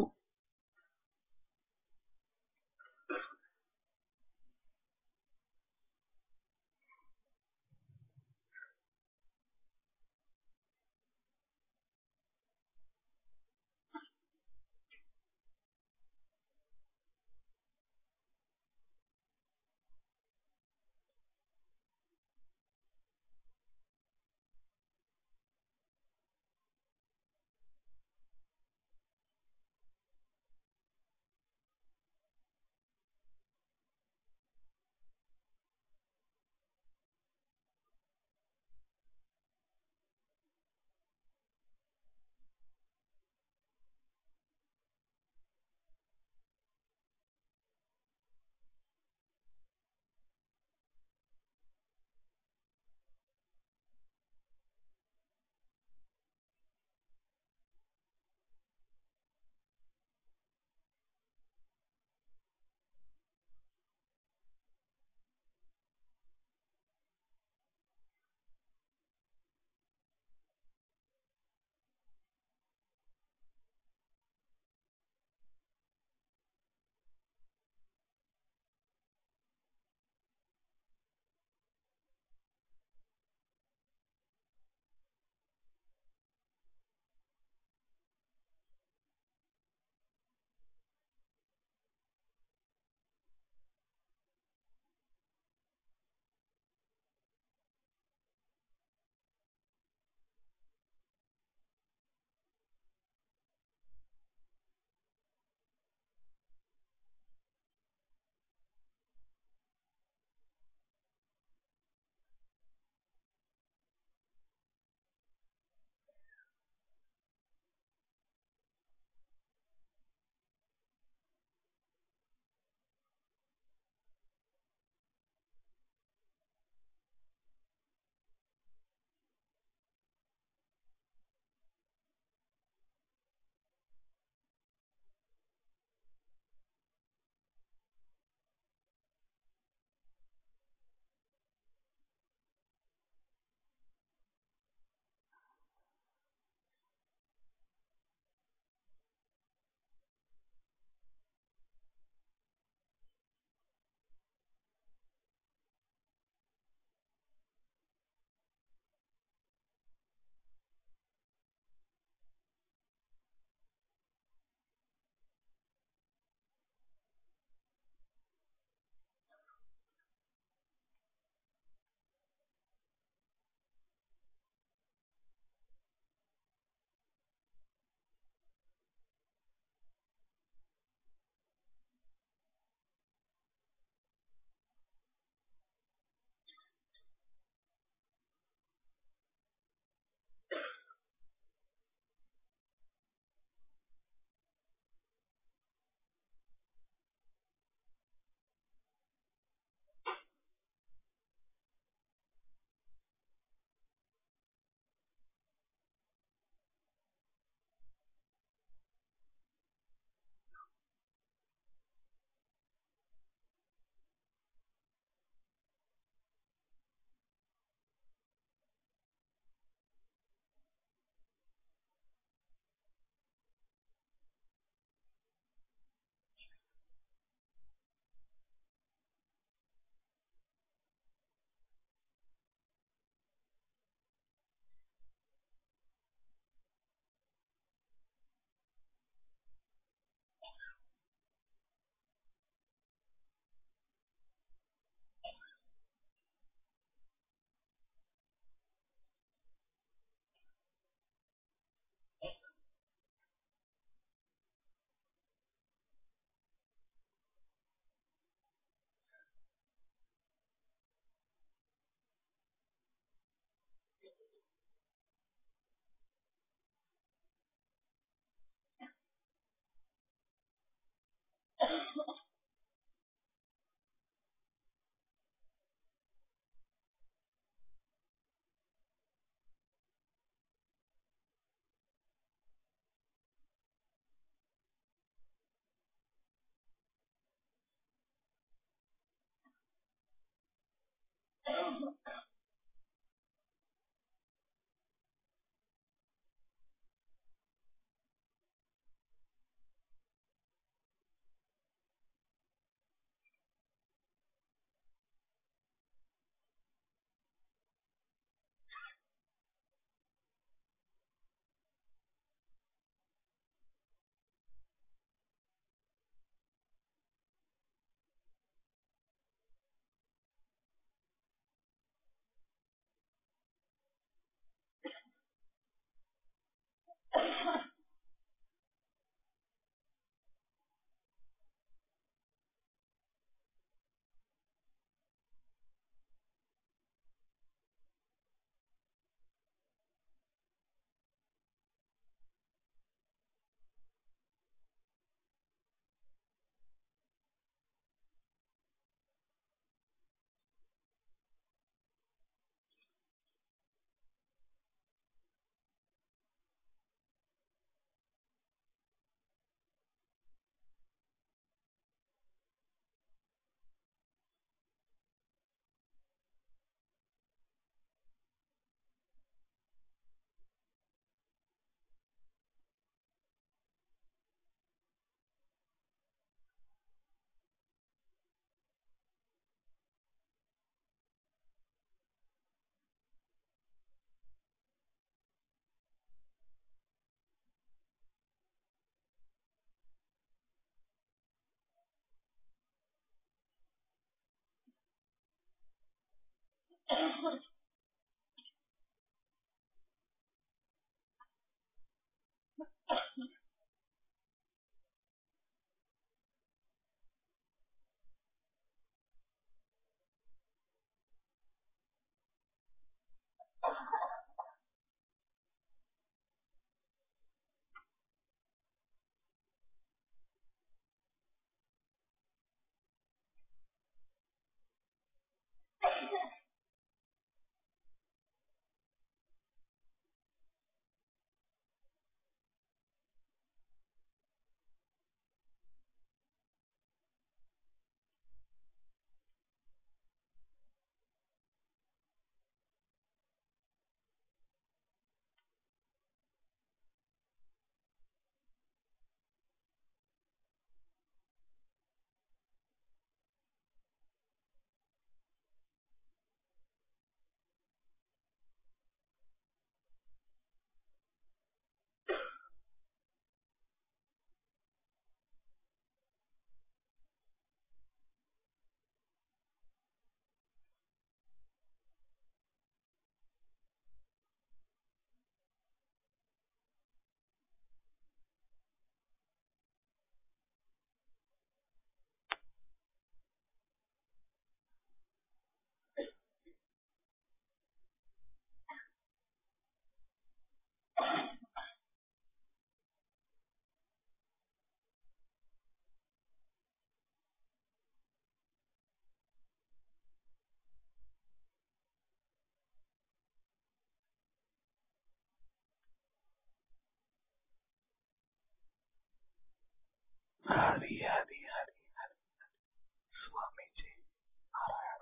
हरी हरी हरी हरी स्वामीजी नारायण.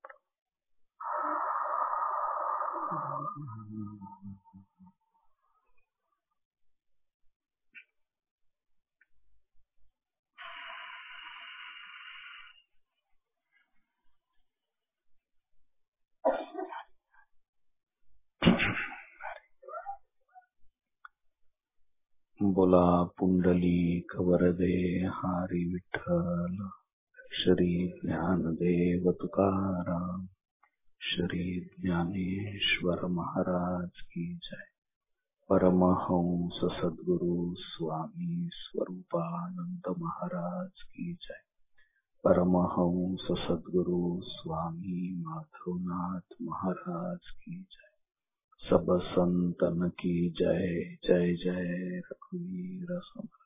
बोला पुंडलिक वरदे हरी विठ्ठल. श्री ज्ञानदेव तुकाराम. श्री ज्ञानेश्वर महाराज की जय. परमहंस सद्गुरु स्वामी स्वरूपानंद महाराज की जय. परमहंस सद्गुरु स्वामी माधवनाथ महाराज की जय. सब संतन की जय. जय जय रघुवीर समर्थ.